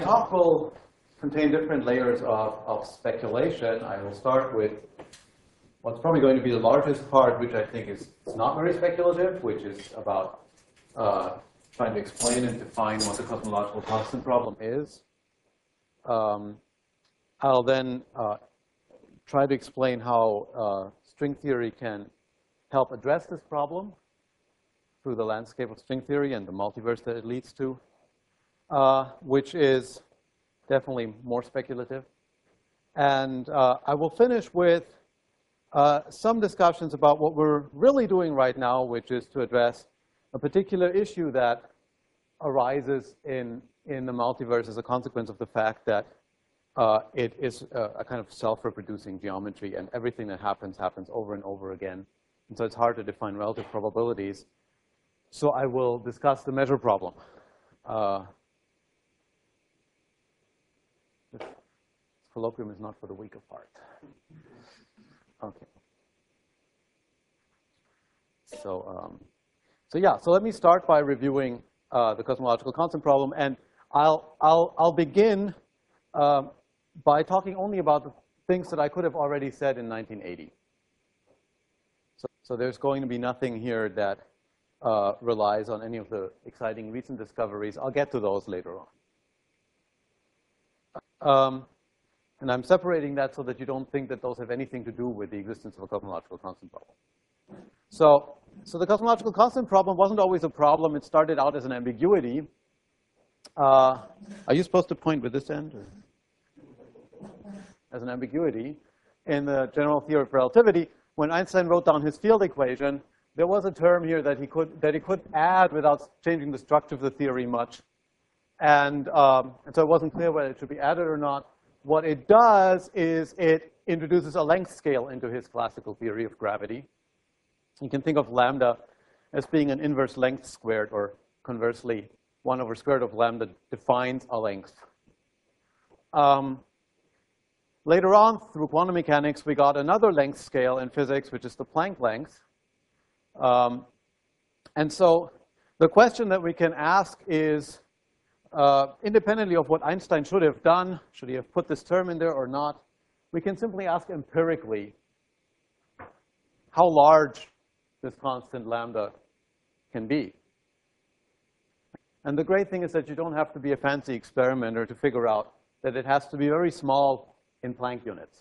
talk will contain different layers of speculation. I will start with what's probably going to be the largest part, which I think is not very speculative, which is about trying to explain and define what the cosmological constant problem is. I'll then try to explain how string theory can help address this problem through the landscape of string theory and the multiverse that it leads to, which is definitely more speculative. And I will finish with some discussions about what we're really doing right now, which is to address a particular issue that arises in the multiverse as a consequence of the fact that it is a kind of self-reproducing geometry, and everything that happens over and over again. And so it's hard to define relative probabilities. So I will discuss the measure problem. This colloquium is not for the weak of heart. Okay. So let me start by reviewing the cosmological constant problem, and I'll begin by talking only about the things that I could have already said in 1980. So there's going to be nothing here that relies on any of the exciting recent discoveries. I'll get to those later on. And I'm separating that so that you don't think that those have anything to do with the existence of a cosmological constant problem. So the cosmological constant problem wasn't always a problem. It started out as an ambiguity. Are you supposed to point with this end? Or? As an ambiguity in the general theory of relativity. When Einstein wrote down his field equation, there was a term here that he could add without changing the structure of the theory much. And so it wasn't clear whether it should be added or not. What it does is it introduces a length scale into his classical theory of gravity. You can think of lambda as being an inverse length squared, or conversely, 1 over square root of lambda defines a length. Later on, through quantum mechanics, we got another length scale in physics, which is the Planck length. And so the question that we can ask is, independently of what Einstein should have done, should he have put this term in there or not, we can simply ask empirically how large this constant lambda can be. And the great thing is that you don't have to be a fancy experimenter to figure out that it has to be very small in Planck units.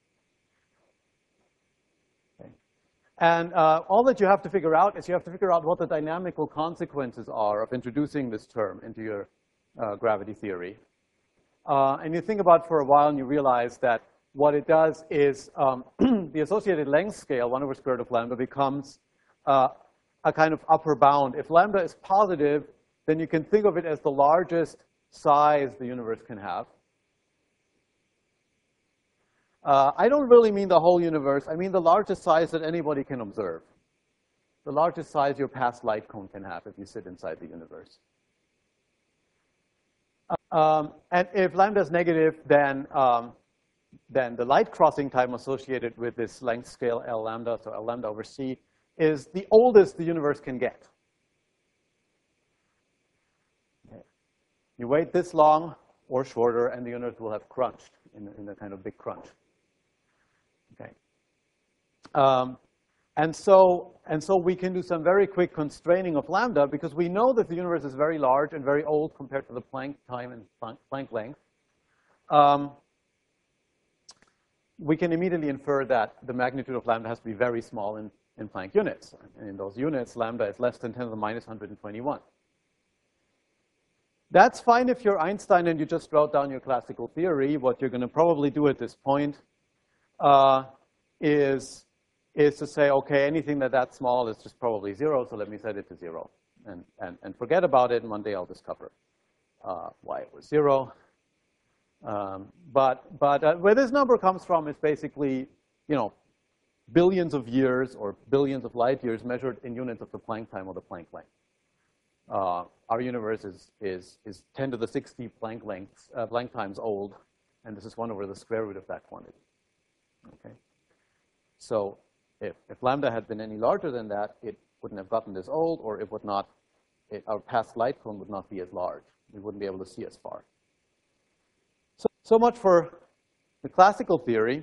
Okay. And all that you have to figure out is you have to figure out what the dynamical consequences are of introducing this term into your gravity theory. And you think about it for a while and you realize that what it does is the associated length scale, 1 over square root of lambda, becomes a kind of upper bound. If lambda is positive, then you can think of it as the largest size the universe can have. I don't really mean the whole universe. I mean the largest size that anybody can observe. The largest size your past light cone can have if you sit inside the universe. And if lambda is negative, then the light crossing time associated with this length scale L lambda, so L lambda over C, is the oldest the universe can get. Okay. You wait this long or shorter, and the universe will have crunched in a kind of big crunch. Okay. And so we can do some very quick constraining of lambda because we know that the universe is very large and very old compared to the Planck time and Planck length. We can immediately infer that the magnitude of lambda has to be very small in Planck units. And in those units, lambda is less than 10 to the minus 121. That's fine if you're Einstein and you just wrote down your classical theory. What you're going to probably do at this point is to say, okay, anything that's small is just probably 0, so let me set it to 0. And forget about it, and one day I'll discover why it was 0. But where this number comes from is basically, billions of years or billions of light years measured in units of the Planck time or the Planck length. Our universe is 10 to the 60 Planck times old, and this is 1 over the square root of that quantity. Okay. So if lambda had been any larger than that, it wouldn't have gotten this old, or it would not, our past light cone would not be as large. We wouldn't be able to see as far. So much for the classical theory.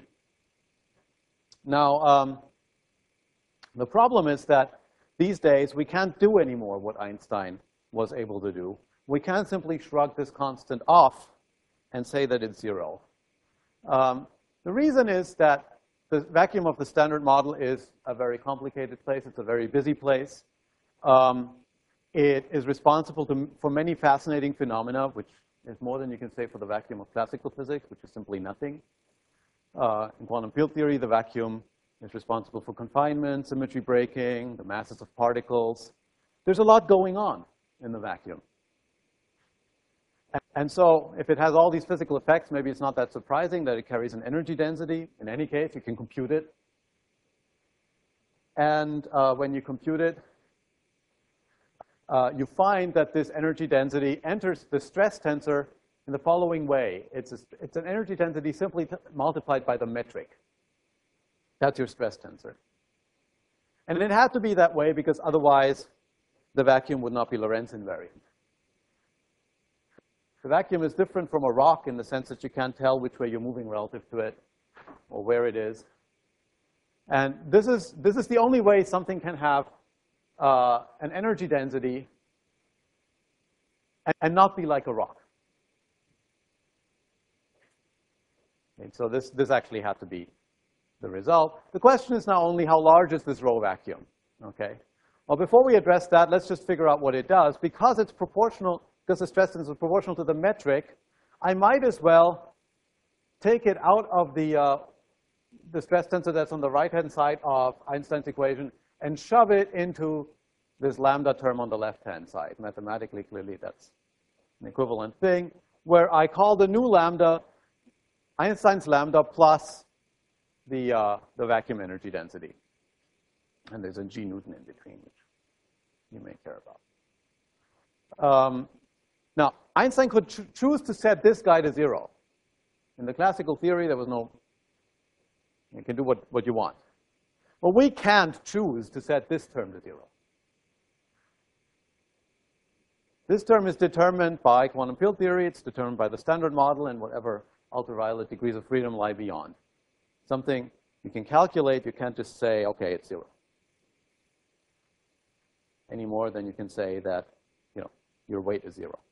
Now, the problem is that these days we can't do anymore what Einstein was able to do. We can't simply shrug this constant off and say that it's zero. The reason is that the vacuum of the Standard Model is a very complicated place. It's a very busy place. It is responsible for many fascinating phenomena, which is more than you can say for the vacuum of classical physics, which is simply nothing. In quantum field theory, the vacuum is responsible for confinement, symmetry breaking, the masses of particles. There's a lot going on in the vacuum. And so if it has all these physical effects, maybe it's not that surprising that it carries an energy density. In any case, you can compute it. And when you compute it, you find that this energy density enters the stress tensor in the following way. It's an energy density simply multiplied by the metric. That's your stress tensor. And it had to be that way because otherwise the vacuum would not be Lorentz invariant. The vacuum is different from a rock in the sense that you can't tell which way you're moving relative to it or where it is. And this is the only way something can have an energy density and not be like a rock. Okay, so this actually had to be the result. The question is now only how large is this rho vacuum, okay? Well, before we address that, let's just figure out what it does. Because it's proportional, because the stress tensor is proportional to the metric, I might as well take it out of the stress tensor that's on the right-hand side of Einstein's equation and shove it into this lambda term on the left-hand side. Mathematically, clearly, that's an equivalent thing, where I call the new lambda Einstein's lambda plus the vacuum energy density. And there's a g Newton in between, which you may care about. Now, Einstein could choose to set this guy to 0. In the classical theory, there was no, you can do what you want. Well, we can't choose to set this term to 0. This term is determined by quantum field theory. It's determined by the Standard Model and whatever ultraviolet degrees of freedom lie beyond. Something you can calculate. You can't just say, okay, it's 0. Any more than you can say that, your weight is 0.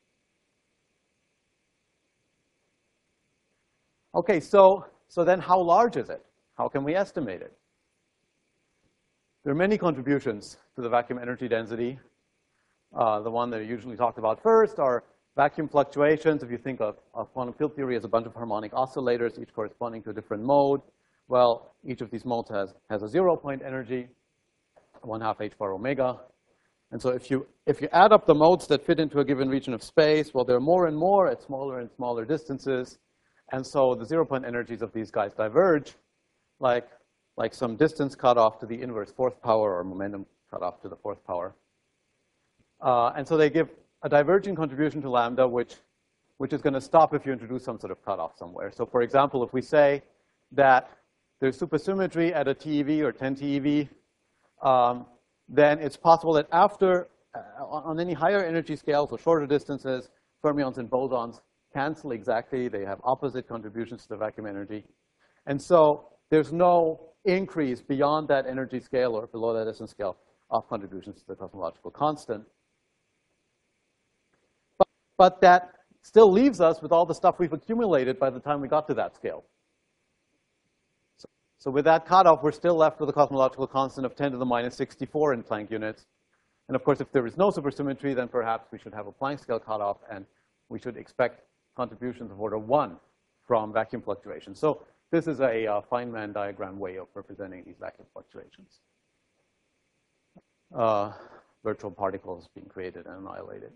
Okay, so then how large is it? How can we estimate it? There are many contributions to the vacuum energy density. The one that are usually talked about first are vacuum fluctuations. If you think of quantum field theory as a bunch of harmonic oscillators, each corresponding to a different mode, well, each of these modes has a 0-point energy, 1/2 h bar omega. And so if you add up the modes that fit into a given region of space, well, there are more and more at smaller and smaller distances. And so the 0-point energies of these guys diverge, like some distance cutoff to the inverse 4th power or momentum cutoff to the 4th power. And so they give a diverging contribution to lambda, which is going to stop if you introduce some sort of cutoff somewhere. So for example, if we say that there's supersymmetry at a TeV or 10 TeV, then it's possible that after, on any higher energy scales or shorter distances, fermions and bosons cancel exactly. They have opposite contributions to the vacuum energy. And so there's no increase beyond that energy scale or below that distance scale of contributions to the cosmological constant. But that still leaves us with all the stuff we've accumulated by the time we got to that scale. So with that cutoff, we're still left with a cosmological constant of 10 to the minus 64 in Planck units. And of course, if there is no supersymmetry, then perhaps we should have a Planck scale cutoff, and we should expect contributions of order 1 from vacuum fluctuations. So this is a Feynman diagram way of representing these vacuum fluctuations. Virtual particles being created and annihilated.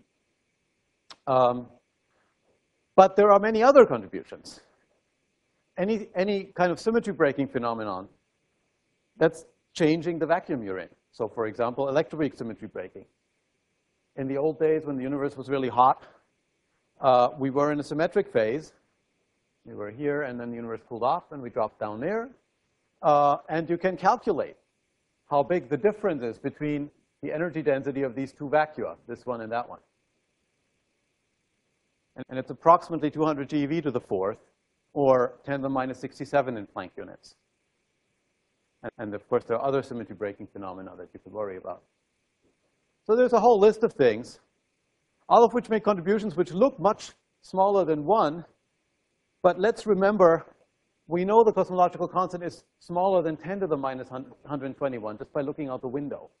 But there are many other contributions. Any kind of symmetry breaking phenomenon that's changing the vacuum you're in. So for example, electroweak symmetry breaking. In the old days when the universe was really hot, we were in a symmetric phase. We were here, and then the universe cooled off, and we dropped down there. And you can calculate how big the difference is between the energy density of these two vacua, this one and that one. And it's approximately 200 GeV to the fourth, or 10 to the minus 67 in Planck units. And of course, there are other symmetry breaking phenomena that you could worry about. So there's a whole list of things, all of which make contributions which look much smaller than 1. But let's remember, we know the cosmological constant is smaller than 10 to the minus 121 just by looking out the window.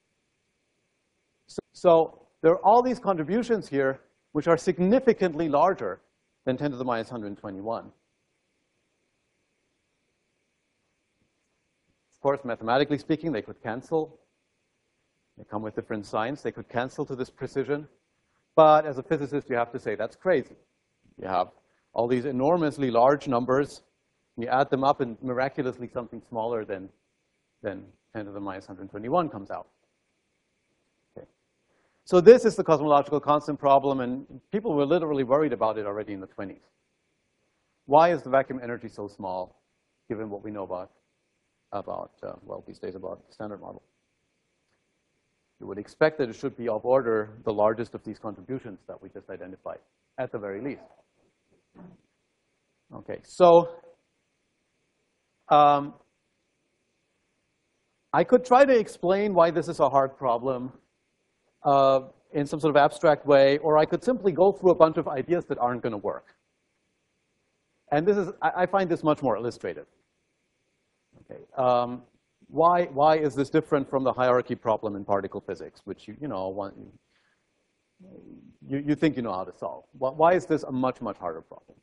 So there are all these contributions here which are significantly larger than 10 to the minus 121. Of course, mathematically speaking, they could cancel. They come with different signs. They could cancel to this precision. But as a physicist, you have to say that's crazy. You have all these enormously large numbers. You add them up, and miraculously something smaller than 10 to the minus 121 comes out. Okay. So this is the cosmological constant problem, and people were literally worried about it already in the 20s. Why is the vacuum energy so small, given what we know about well, these days about the Standard Model? You would expect that it should be of order the largest of these contributions that we just identified, at the very least. Okay, so I could try to explain why this is a hard problem in some sort of abstract way, or I could simply go through a bunch of ideas that aren't going to work. And this is, I find this much more illustrative. Okay, why is this different from the hierarchy problem in particle physics, which you think you know how to solve? Why is this a much, much harder problem?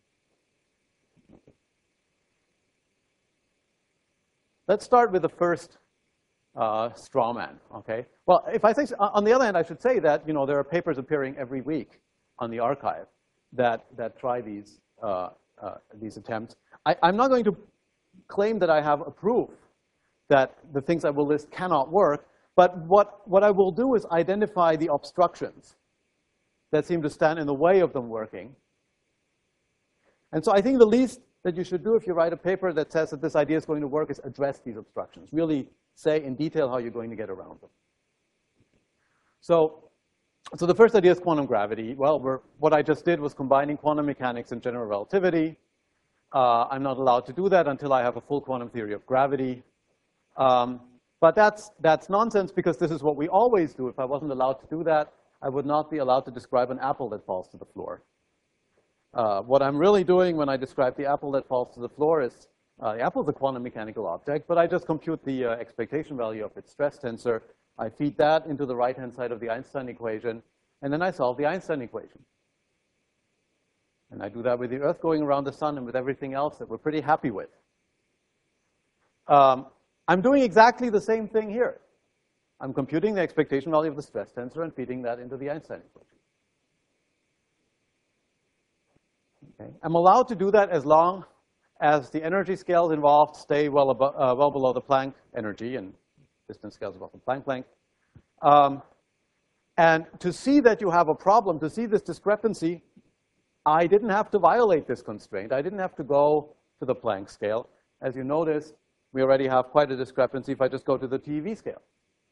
Let's start with the first straw man, okay? Well, if I say, on the other hand, I should say that, there are papers appearing every week on the archive that try these attempts. I'm not going to claim that I have a proof that the things I will list cannot work, but what I will do is identify the obstructions that seem to stand in the way of them working. And so I think the least that you should do if you write a paper that says that this idea is going to work is address these obstructions. Really say in detail how you're going to get around them. So the first idea is quantum gravity. Well, what I just did was combining quantum mechanics and general relativity. I'm not allowed to do that until I have a full quantum theory of gravity. But that's nonsense, because this is what we always do. If I wasn't allowed to do that, I would not be allowed to describe an apple that falls to the floor. What I'm really doing when I describe the apple that falls to the floor is, the apple is a quantum mechanical object, but I just compute the expectation value of its stress tensor. I feed that into the right-hand side of the Einstein equation, and then I solve the Einstein equation. And I do that with the Earth going around the sun and with everything else that we're pretty happy with. I'm doing exactly the same thing here. I'm computing the expectation value of the stress tensor and feeding that into the Einstein equation. Okay. I'm allowed to do that as long as the energy scales involved stay well below the Planck energy, and distance scales above the Planck length. And to see that you have a problem, to see this discrepancy, I didn't have to violate this constraint. I didn't have to go to the Planck scale. As you notice, we already have quite a discrepancy if I just go to the TeV scale.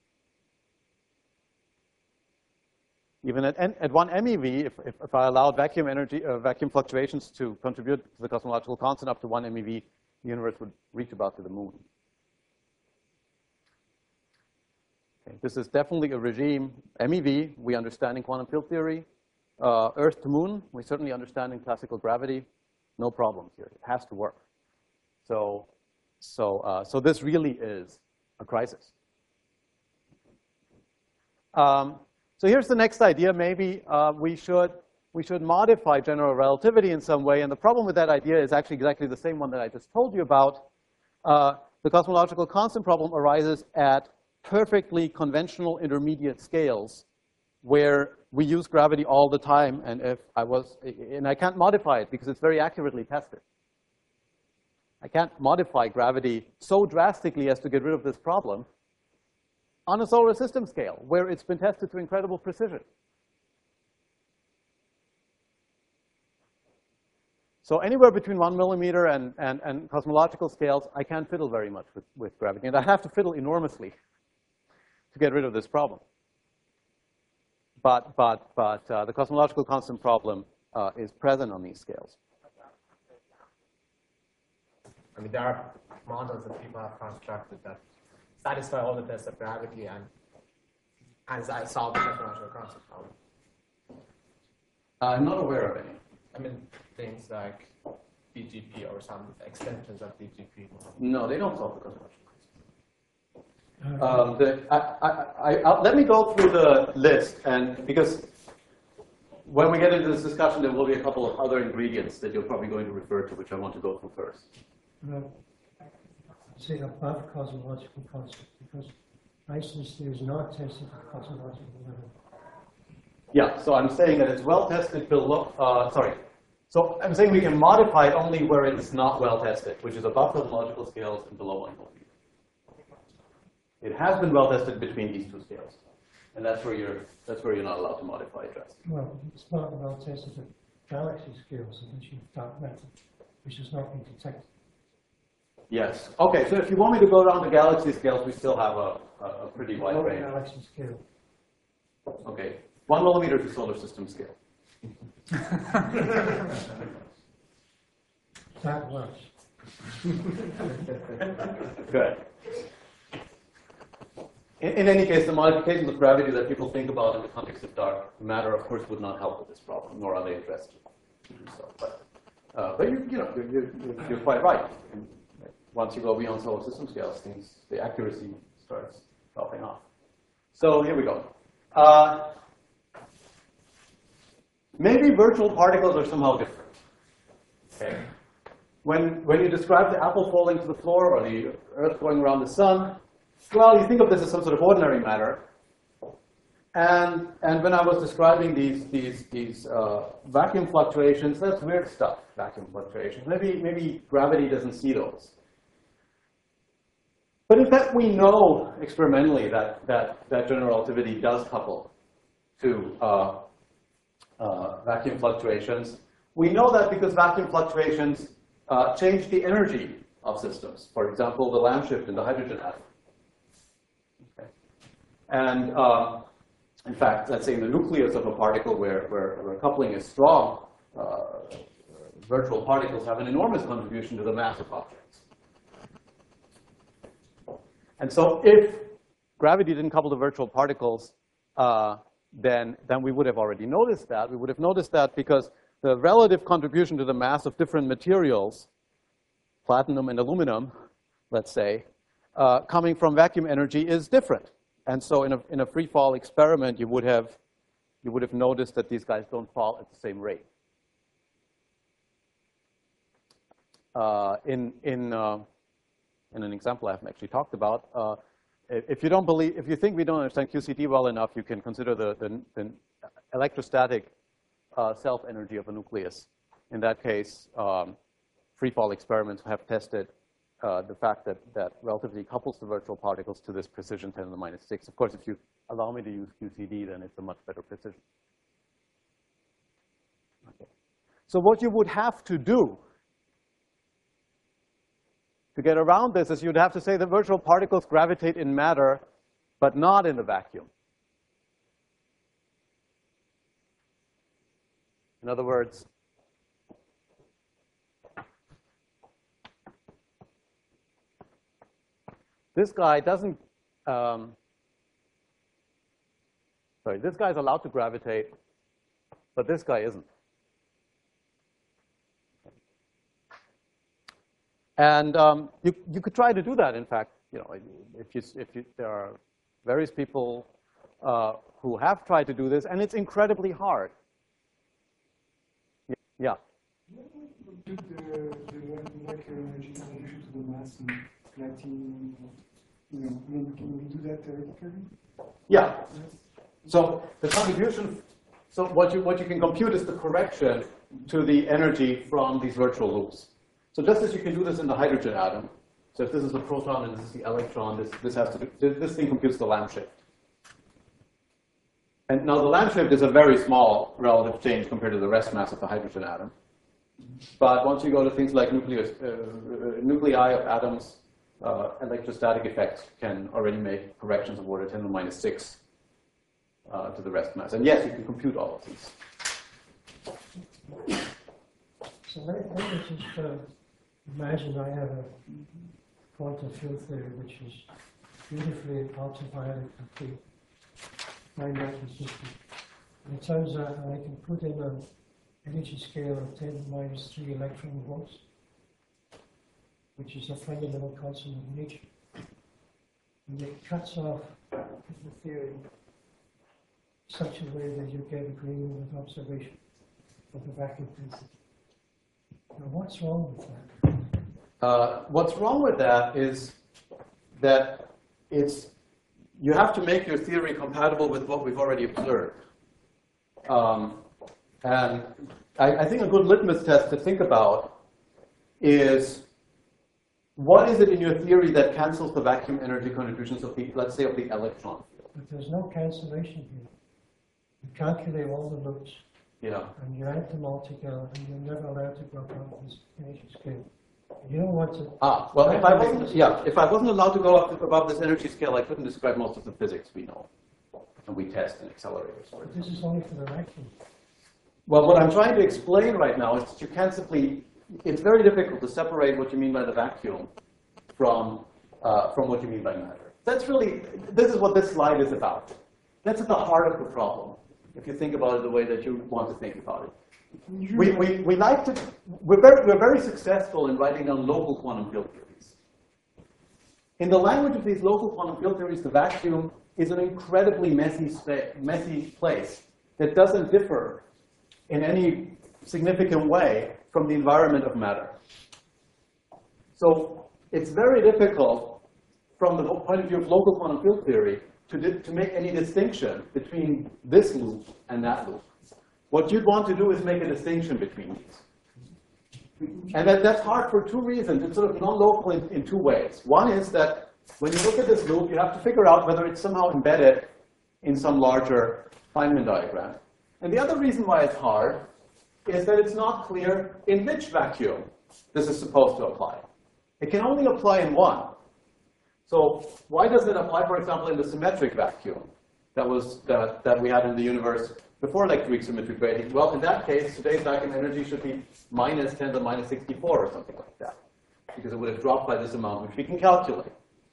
Even at 1 MeV, if I allowed vacuum energy, vacuum fluctuations to contribute to the cosmological constant up to 1 MeV, the universe would reach about to the moon. Okay, this is definitely a regime. MeV, we understand in quantum field theory. Earth to moon, we certainly understand in classical gravity. No problems here. It has to work. So this really is a crisis. So here's the next idea. Maybe we should modify general relativity in some way. And the problem with that idea is actually exactly the same one that I just told you about. The cosmological constant problem arises at perfectly conventional intermediate scales where we use gravity all the time. And I can't modify it because it's very accurately tested. I can't modify gravity so drastically as to get rid of this problem on a solar system scale, where it's been tested to incredible precision. So anywhere between 1 millimeter and cosmological scales, I can't fiddle very much with gravity. And I have to fiddle enormously to get rid of this problem. But the cosmological constant problem is present on these scales. I mean, there are models that people have constructed that satisfy all the tests of gravity and solve the technological constant problem. I'm not aware of any. I mean, things like DGP or some extensions of DGP. No, they don't solve the conservation. Let me go through the list, and because when we get into this discussion, there will be a couple of other ingredients that you're probably going to refer to, which I want to go through first. Say above cosmological constant, because Einstein's theory is not tested at cosmological level. Yeah, so I'm saying that it's well tested below, So I'm saying we can modify it only where it's not well tested, which is above cosmological scales and below 1 millimeter. It has been well tested between these two scales. And that's where you're not allowed to modify it drastically. Well, it's not well tested at galaxy scales, unless you've dark matter, which has not been detected. Yes. Okay, so if you want me to go down to galaxy scales, we still have a pretty wide range. Galaxy scale. Okay. 1 millimeter to solar system scale. That works. Good. In any case, the modifications of gravity that people think about in the context of dark matter, of course, would not help with this problem, nor are they addressed to do so. But you're quite right. Once you go beyond solar system scales, the accuracy starts dropping off. So here we go. Maybe virtual particles are somehow different. Okay. When you describe the apple falling to the floor or the Earth going around the sun, well, you think of this as some sort of ordinary matter. And when I was describing these vacuum fluctuations, that's weird stuff. Vacuum fluctuations. Maybe gravity doesn't see those. But in fact, we know experimentally that general relativity does couple to vacuum fluctuations. We know that because vacuum fluctuations change the energy of systems. For example, the Lamb shift in the hydrogen atom. Okay. And in fact, let's say in the nucleus of a particle where coupling is strong, virtual particles have an enormous contribution to the mass of objects. And so if gravity didn't couple to virtual particles, then we would have already noticed that. We would have noticed that because the relative contribution to the mass of different materials, platinum and aluminum, let's say, coming from vacuum energy is different. And so in a free fall experiment, you would have noticed that these guys don't fall at the same rate. In an example I haven't actually talked about, if you think we don't understand QCD well enough, you can consider the electrostatic self-energy of a nucleus. In that case, free fall experiments have tested the fact that relativity couples the virtual particles to this precision 10 to the minus 6. Of course, if you allow me to use QCD, then it's a much better precision. Okay. So what you would have to do to get around this is you'd have to say that virtual particles gravitate in matter, but not in the vacuum. In other words, this guy doesn't, this guy's allowed to gravitate, but this guy isn't. And you could try to do that. In fact, there are various people who have tried to do this, and it's incredibly hard. Yeah. The molecular energy contribution to the mass and collecting, can we do that theoretically? Yeah. So the contribution. So what you can compute is the correction to the energy from these virtual loops. So just as you can do this in the hydrogen atom, so if this is the proton and this is the electron, this thing computes the Lamb shift. And now the Lamb shift is a very small relative change compared to the rest mass of the hydrogen atom. But once you go to things like nuclei of atoms, electrostatic effects can already make corrections of order 10 to the minus 6 to the rest mass. And yes, you can compute all of these. So let me just imagine I have a quantum field theory which is beautifully ultraviolet complete, finite system. And it turns out that I can put in an energy scale of 10 to the minus 3 electron volts, which is a fundamental constant of nature. And it cuts off the theory in such a way that you get agreement with observation of the vacuum density. Now, what's wrong with that? What's wrong with that is that you have to make your theory compatible with what we've already observed. And I think a good litmus test to think about is, what is it in your theory that cancels the vacuum energy contributions of the, let's say, of the electron field? But there's no cancellation here. You calculate all the loops, Yeah. and you add them all together, and you're never allowed to go above this energy scale. You don't want to. Well, if I wasn't allowed to go up above this energy scale, I couldn't describe most of the physics we know and we test in accelerators. But this is only for the vacuum. Well, what I'm trying to explain right now is that you can't simply. It's very difficult to separate what you mean by the vacuum from what you mean by matter. That's really, this is what this slide is about. That's at the heart of the problem, if you think about it the way that you want to think about it. We're very successful in writing down local quantum field theories. In the language of these local quantum field theories, the vacuum is an incredibly messy place that doesn't differ in any significant way from the environment of matter. So it's very difficult, from the point of view of local quantum field theory, to make any distinction between this loop and that loop. What you'd want to do is make a distinction between these. And that's hard for two reasons. It's sort of non-local in two ways. One is that when you look at this loop, you have to figure out whether it's somehow embedded in some larger Feynman diagram. And the other reason why it's hard is that it's not clear in which vacuum this is supposed to apply. It can only apply in one. So why doesn't it apply, for example, in the symmetric vacuum that we had in the universe before electroweak symmetry gradient? Well, in that case, today's vacuum energy should be minus 10 to the minus 64 or something like that, because it would have dropped by this amount, which we can calculate.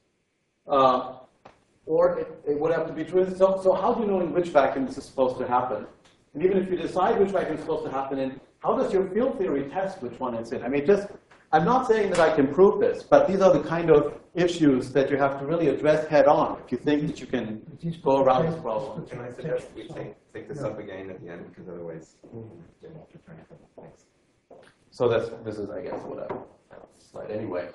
Or it would have to be true. So how do you know in which vacuum this is supposed to happen? And even if you decide which vacuum it's supposed to happen in, how does your field theory test which one it's in? I mean, I'm not saying that I can prove this, but these are the kind of issues that you have to really address head on if you think that you can go around this problem. Can I suggest we take this up again at the end, because otherwise we'll have to try to thanks. So this is, I guess, what I slide anyway.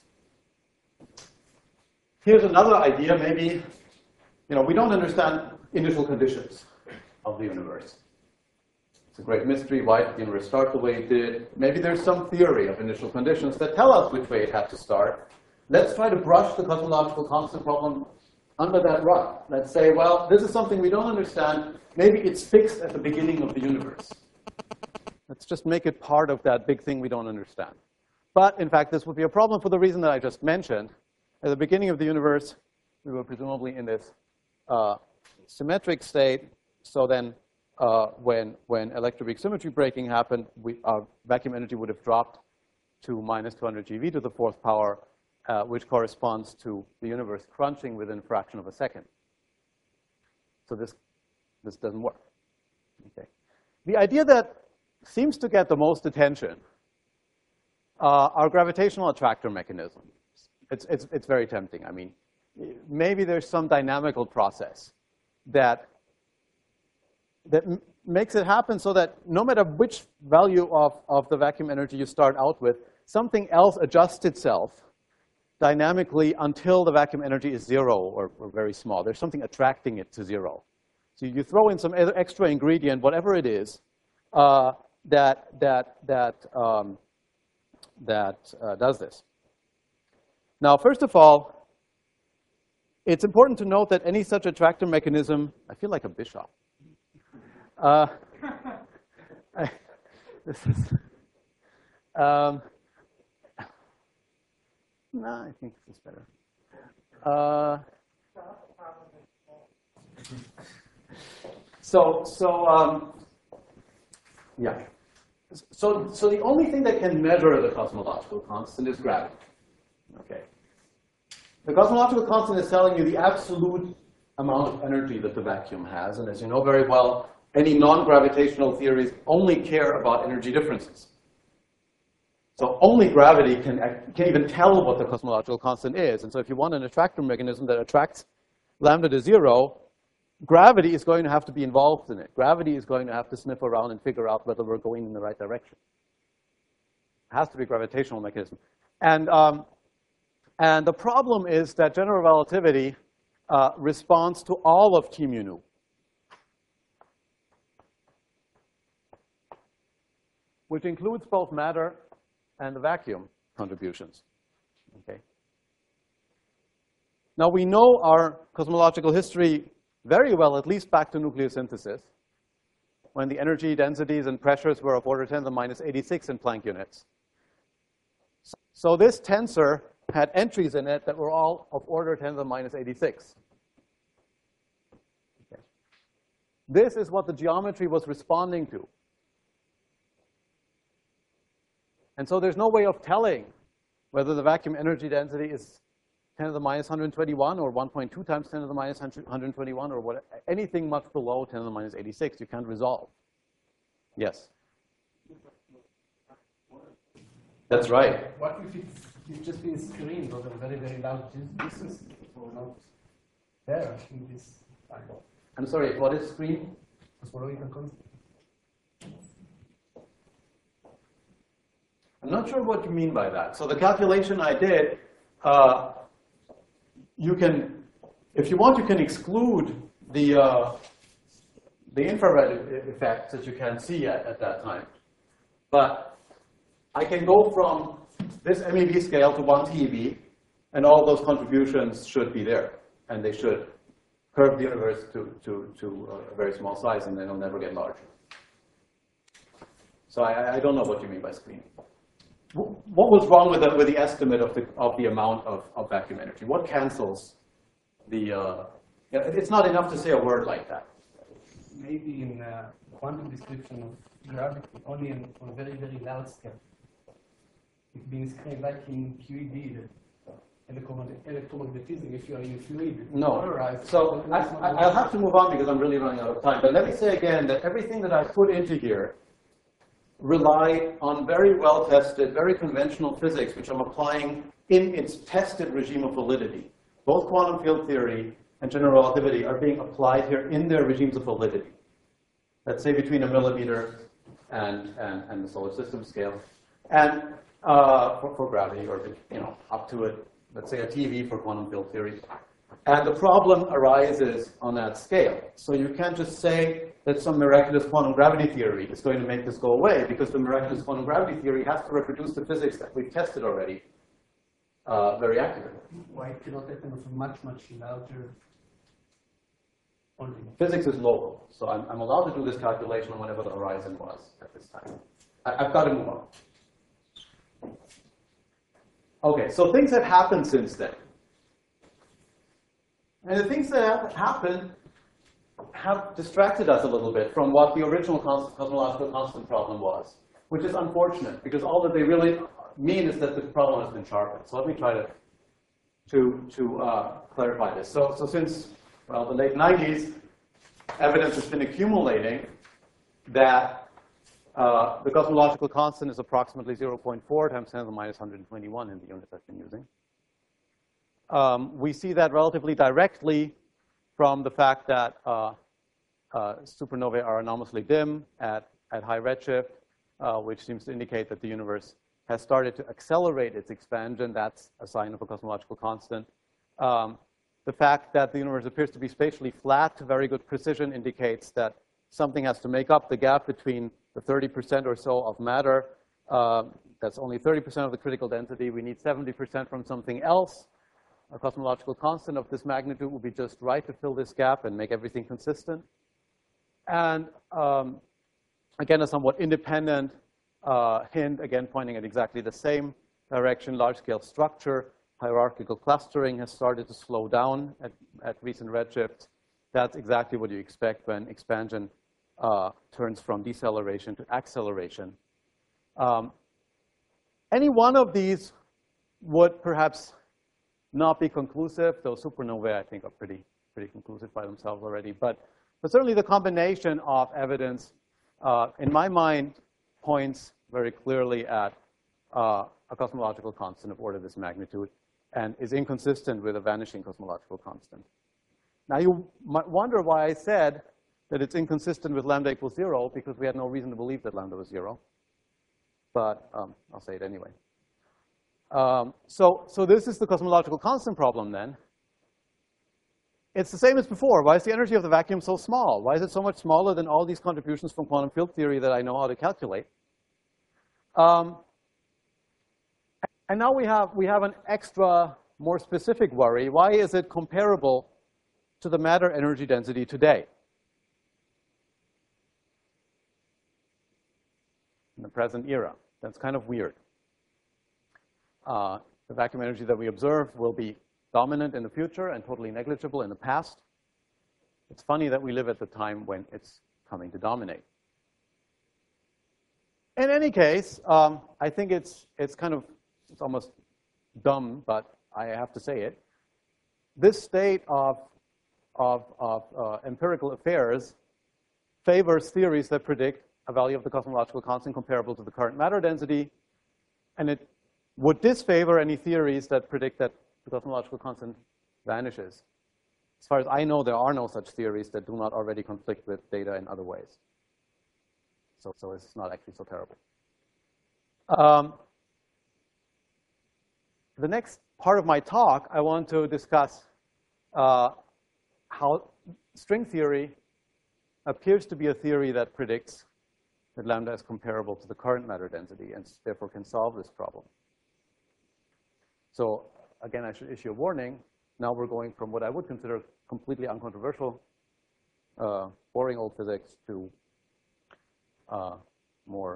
Here's another idea. Maybe, we don't understand initial conditions of the universe. It's a great mystery. Why did the universe start the way it did? Maybe there's some theory of initial conditions that tell us which way it had to start. Let's try to brush the cosmological constant problem under that rug. Let's say, well, this is something we don't understand. Maybe it's fixed at the beginning of the universe. Let's just make it part of that big thing we don't understand. But in fact, this would be a problem for the reason that I just mentioned. At the beginning of the universe, we were presumably in this symmetric state. So then when electroweak symmetry breaking happened, our vacuum energy would have dropped to minus 200 GeV to the fourth power, which corresponds to the universe crunching within a fraction of a second. So this doesn't work. Okay. The idea that seems to get the most attention are gravitational attractor mechanisms. It's very tempting. I mean, maybe there's some dynamical process that makes it happen so that no matter which value of the vacuum energy you start out with, something else adjusts itself dynamically until the vacuum energy is zero or very small. There's something attracting it to zero. So you throw in some extra ingredient, whatever it is, that does this. Now, first of all, it's important to note that any such attractor mechanism, I feel like a bishop. This is, no, I think this is better. Yeah. So the only thing that can measure the cosmological constant is gravity. Okay. The cosmological constant is telling you the absolute amount of energy that the vacuum has, and as you know very well, any non-gravitational theories only care about energy differences. So only gravity can even tell what the cosmological constant is. And so if you want an attractor mechanism that attracts lambda to 0, gravity is going to have to be involved in it. Gravity is going to have to sniff around and figure out whether we're going in the right direction. It has to be a gravitational mechanism. And the problem is that general relativity responds to all of T mu nu. Which includes both matter and the vacuum contributions. Okay. Now we know our cosmological history very well, at least back to nucleosynthesis, when the energy densities and pressures were of order 10 to the minus 86 in Planck units. So this tensor had entries in it that were all of order 10 to the minus 86. Okay. This is what the geometry was responding to. And so there's no way of telling whether the vacuum energy density is 10 to the minus 121 or 1.2 times 10 to the minus 121 or what, anything much below 10 to the minus 86 you can't resolve. Yes? That's right. What if it's just been screened over a very, very large distance or not there in this time? I'm sorry, what is screen? Cosmological constant. I'm not sure what you mean by that. So the calculation I did, you can, if you want, you can exclude the infrared effects that you can see at that time. But I can go from this MEV scale to 1 TeV, and all those contributions should be there. And they should curve the universe to a very small size, and then it'll never get larger. So I don't know what you mean by screening. What was wrong with the estimate of the amount of vacuum energy? What cancels the? It's not enough to say a word like that. Maybe in quantum description of gravity, only on a very, very large scale. It's being screened like in QED, electromagnetism. If you are in fluid, no. polarized. So I'll have to move on because I'm really running out of time. But let me say again that everything that I put into here rely on very well-tested, very conventional physics, which I'm applying in its tested regime of validity. Both quantum field theory and general relativity are being applied here in their regimes of validity. Let's say between a millimeter and the solar system scale, and for gravity, or up to it, let's say a TeV for quantum field theory. And the problem arises on that scale. So you can't just say that some miraculous quantum gravity theory is going to make this go away, because the miraculous quantum gravity theory has to reproduce the physics that we've tested already very accurately. Why it cannot happen of a much, much larger volume? Physics is local, so I'm allowed to do this calculation on whatever the horizon was at this time. I've got to move on. Okay, so things have happened since then. And the things that have happened have distracted us a little bit from what the original cosmological constant problem was, which is unfortunate, because all that they really mean is that the problem has been sharpened. So let me try to clarify this. So since, well, the late 90s, evidence has been accumulating that the cosmological constant is approximately 0.4 times 10 to the minus 121 in the units I've been using. We see that relatively directly from the fact that supernovae are enormously dim at high redshift, which seems to indicate that the universe has started to accelerate its expansion. That's a sign of a cosmological constant. The fact that the universe appears to be spatially flat to very good precision indicates that something has to make up the gap between the 30% or so of matter. That's only 30% of the critical density. We need 70% from something else. A cosmological constant of this magnitude would be just right to fill this gap and make everything consistent. And again, a somewhat independent hint, again pointing at exactly the same direction, large-scale structure, hierarchical clustering has started to slow down at recent redshifts. That's exactly what you expect when expansion turns from deceleration to acceleration Any one of these would perhaps not be conclusive, though supernovae, I think, are pretty conclusive by themselves already. But certainly the combination of evidence, in my mind, points very clearly at a cosmological constant of order this magnitude and is inconsistent with a vanishing cosmological constant. Now, you might wonder why I said that it's inconsistent with lambda equals 0, because we had no reason to believe that lambda was 0. But I'll say it anyway. So this is the cosmological constant problem then. It's the same as before. Why is the energy of the vacuum so small? Why is it so much smaller than all these contributions from quantum field theory that I know how to calculate? And now we have an extra, more specific worry. Why is it comparable to the matter energy density today? In the present era. That's kind of weird. The vacuum energy that we observe will be dominant in the future and totally negligible in the past. It's funny that we live at the time when it's coming to dominate. In any case, I think it's almost dumb, but I have to say it. This state of empirical affairs favors theories that predict a value of the cosmological constant comparable to the current matter density, and it would disfavor any theories that predict that the cosmological constant vanishes. As far as I know, there are no such theories that do not already conflict with data in other ways. So it's not actually so terrible. The next part of my talk, I want to discuss how string theory appears to be a theory that predicts that lambda is comparable to the current matter density and therefore can solve this problem. So again, I should issue a warning. Now we're going from what I would consider completely uncontroversial, boring old physics to more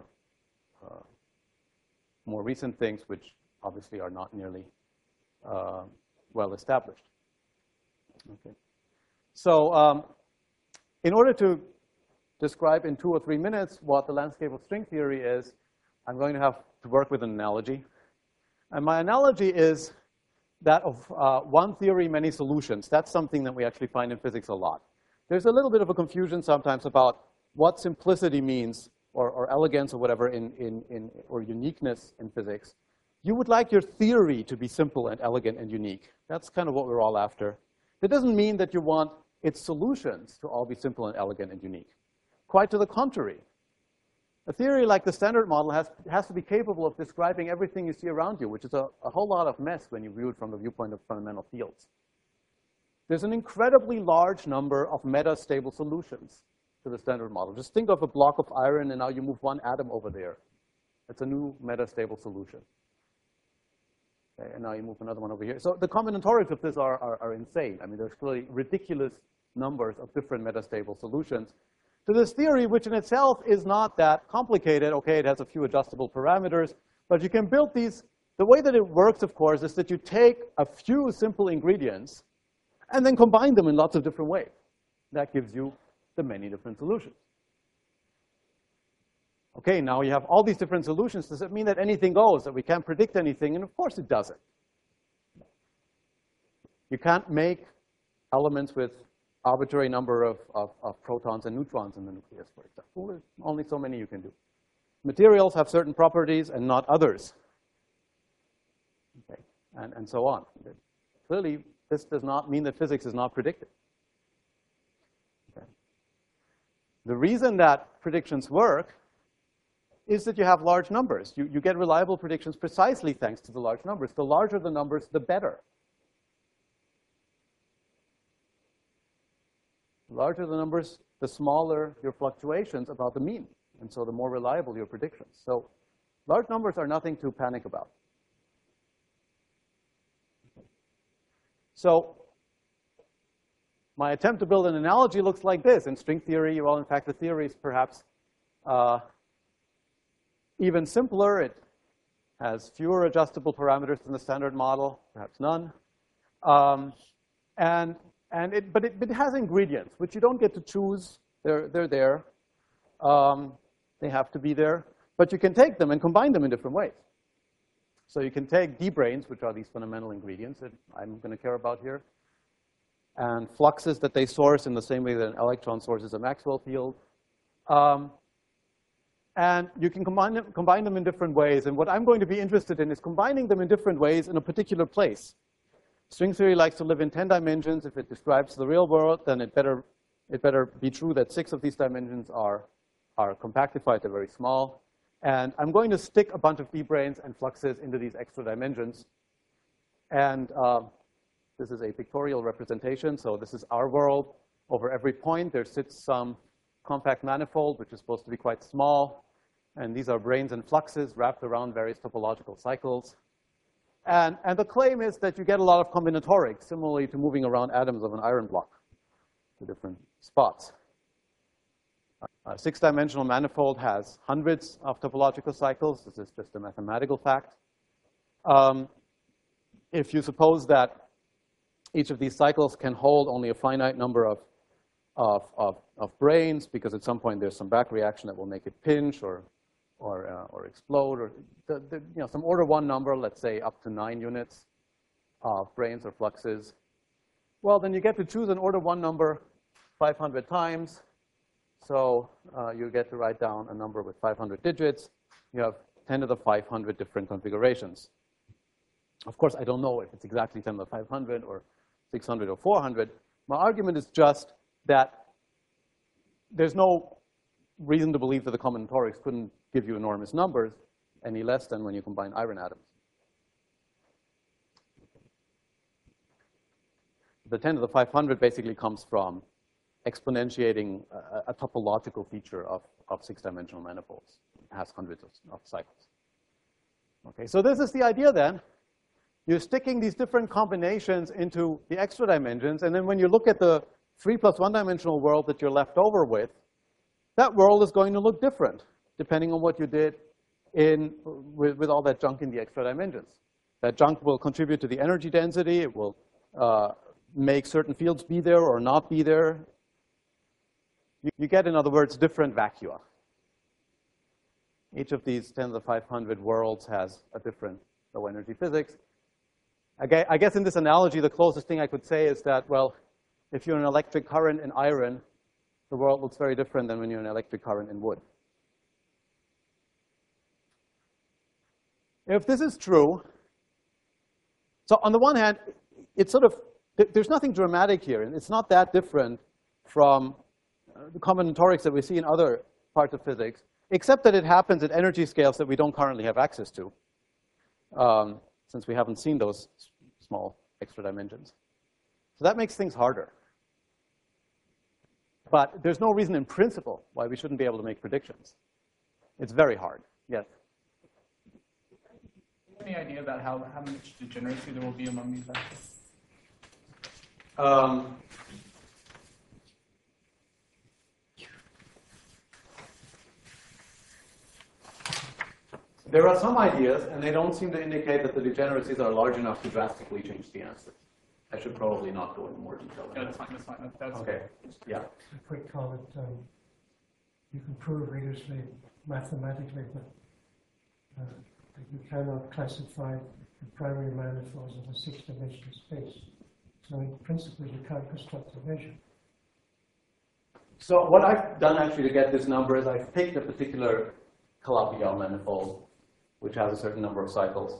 recent things, which obviously are not nearly well established. Okay. So in order to describe in 2 or 3 minutes what the landscape of string theory is, I'm going to have to work with an analogy. And my analogy is that of one theory, many solutions. That's something that we actually find in physics a lot. There's a little bit of a confusion sometimes about what simplicity means, or elegance, or whatever, or uniqueness in physics. You would like your theory to be simple and elegant and unique. That's kind of what we're all after. That doesn't mean that you want its solutions to all be simple and elegant and unique. Quite to the contrary. A theory like the Standard Model has to be capable of describing everything you see around you, which is a whole lot of mess when you view it from the viewpoint of fundamental fields. There's an incredibly large number of metastable solutions to the Standard Model. Just think of a block of iron, and now you move one atom over there. It's a new metastable solution. Okay, and now you move another one over here. So the combinatorics of this are insane. I mean, there's clearly ridiculous numbers of different metastable solutions to this theory, which in itself is not that complicated. Okay, it has a few adjustable parameters, but you can build these. The way that it works, of course, is that you take a few simple ingredients and then combine them in lots of different ways. That gives you the many different solutions. Okay, now you have all these different solutions. Does it mean that anything goes, that we can't predict anything? And of course it doesn't. You can't make elements with arbitrary number of protons and neutrons in the nucleus, for example. There's only so many you can do. Materials have certain properties and not others. Okay, and so on. Clearly, this does not mean that physics is not predictive. Okay. The reason that predictions work is that you have large numbers. You get reliable predictions precisely thanks to the large numbers. The larger the numbers, the better. The larger the numbers, the smaller your fluctuations about the mean, and so the more reliable your predictions. So large numbers are nothing to panic about. So my attempt to build an analogy looks like this. In string theory, well, in fact, the theory is perhaps even simpler. It has fewer adjustable parameters than the Standard Model, perhaps none. But it has ingredients, which you don't get to choose. They're there. They have to be there. But you can take them and combine them in different ways. So you can take d-branes, which are these fundamental ingredients that I'm going to care about here, and fluxes that they source in the same way that an electron sources a Maxwell field. And you can combine them in different ways. And what I'm going to be interested in is combining them in different ways in a particular place. String theory likes to live in 10 dimensions. If it describes the real world, then it better be true that 6 of these dimensions are compactified, they're very small. And I'm going to stick a bunch of d-branes and fluxes into these extra dimensions. And this is a pictorial representation. So this is our world. Over every point, there sits some compact manifold, which is supposed to be quite small. And these are branes and fluxes wrapped around various topological cycles. And the claim is that you get a lot of combinatorics, similarly to moving around atoms of an iron block to different spots. A 6-dimensional manifold has hundreds of topological cycles. This is just a mathematical fact. If you suppose that each of these cycles can hold only a finite number of branes, because at some point there's some back reaction that will make it pinch or explode, or some order 1 number, let's say up to 9 units of branes or fluxes, well, then you get to choose an order 1 number 500 times. So you get to write down a number with 500 digits. You have 10 to the 500 different configurations. Of course, I don't know if it's exactly 10 to the 500 or 600 or 400. My argument is just that there's no reason to believe that the combinatorics couldn't give you enormous numbers, any less than when you combine iron atoms. The 10 to the 500 basically comes from exponentiating a topological feature of 6-dimensional manifolds. It has hundreds of cycles. Okay, so this is the idea then. You're sticking these different combinations into the extra dimensions, and then when you look at the 3 plus 1-dimensional world that you're left over with, that world is going to look different depending on what you did with all that junk in the extra dimensions. That junk will contribute to the energy density. It will make certain fields be there or not be there. You get, in other words, different vacua. Each of these 10 to the 500 worlds has a different low energy physics. I guess in this analogy, the closest thing I could say is that, well, if you're an electric current in iron, the world looks very different than when you're an electric current in wood. If this is true, so on the one hand, it's sort of, there's nothing dramatic here, and it's not that different from the combinatorics that we see in other parts of physics, except that it happens at energy scales that we don't currently have access to, since we haven't seen those small extra dimensions. So that makes things harder. But there's no reason in principle why we shouldn't be able to make predictions. It's very hard. Yes? Any idea about how much degeneracy there will be among these vectors? There are some ideas, and they don't seem to indicate that the degeneracies are large enough to drastically change the answer. I should probably not go into more detail. No, that's fine. That's fine. That's okay. Yeah. A quick comment. You can prove rigorously mathematically that you cannot classify the primary manifolds of a 6-dimensional space. So in principle, you can't construct a measure. So what I've done actually to get this number is I've picked a particular Calabi-Yau manifold, which has a certain number of cycles.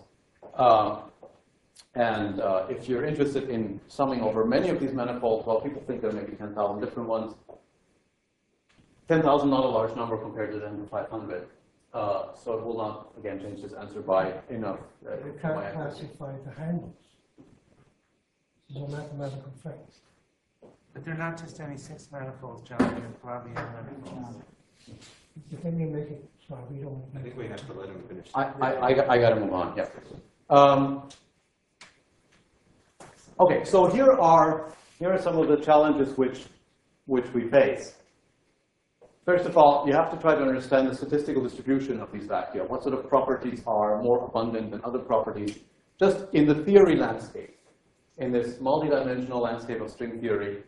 And if you're interested in summing over many of these manifolds, well, people think there may be 10,000 different ones. 10,000 not a large number compared to 10 to 500. So it will not, again, change this answer by enough. You can't classify the handles. This is a mathematical fact. But they're not just any 6 manifolds, John. They're Calabi-Yau manifolds. But then you make it, sorry, we don't. I think we have to let him finish. I got to move on, yeah. Okay, so here are some of the challenges which we face. First of all, you have to try to understand the statistical distribution of these vacua. What sort of properties are more abundant than other properties, just in the theory landscape, in this multidimensional landscape of string theory.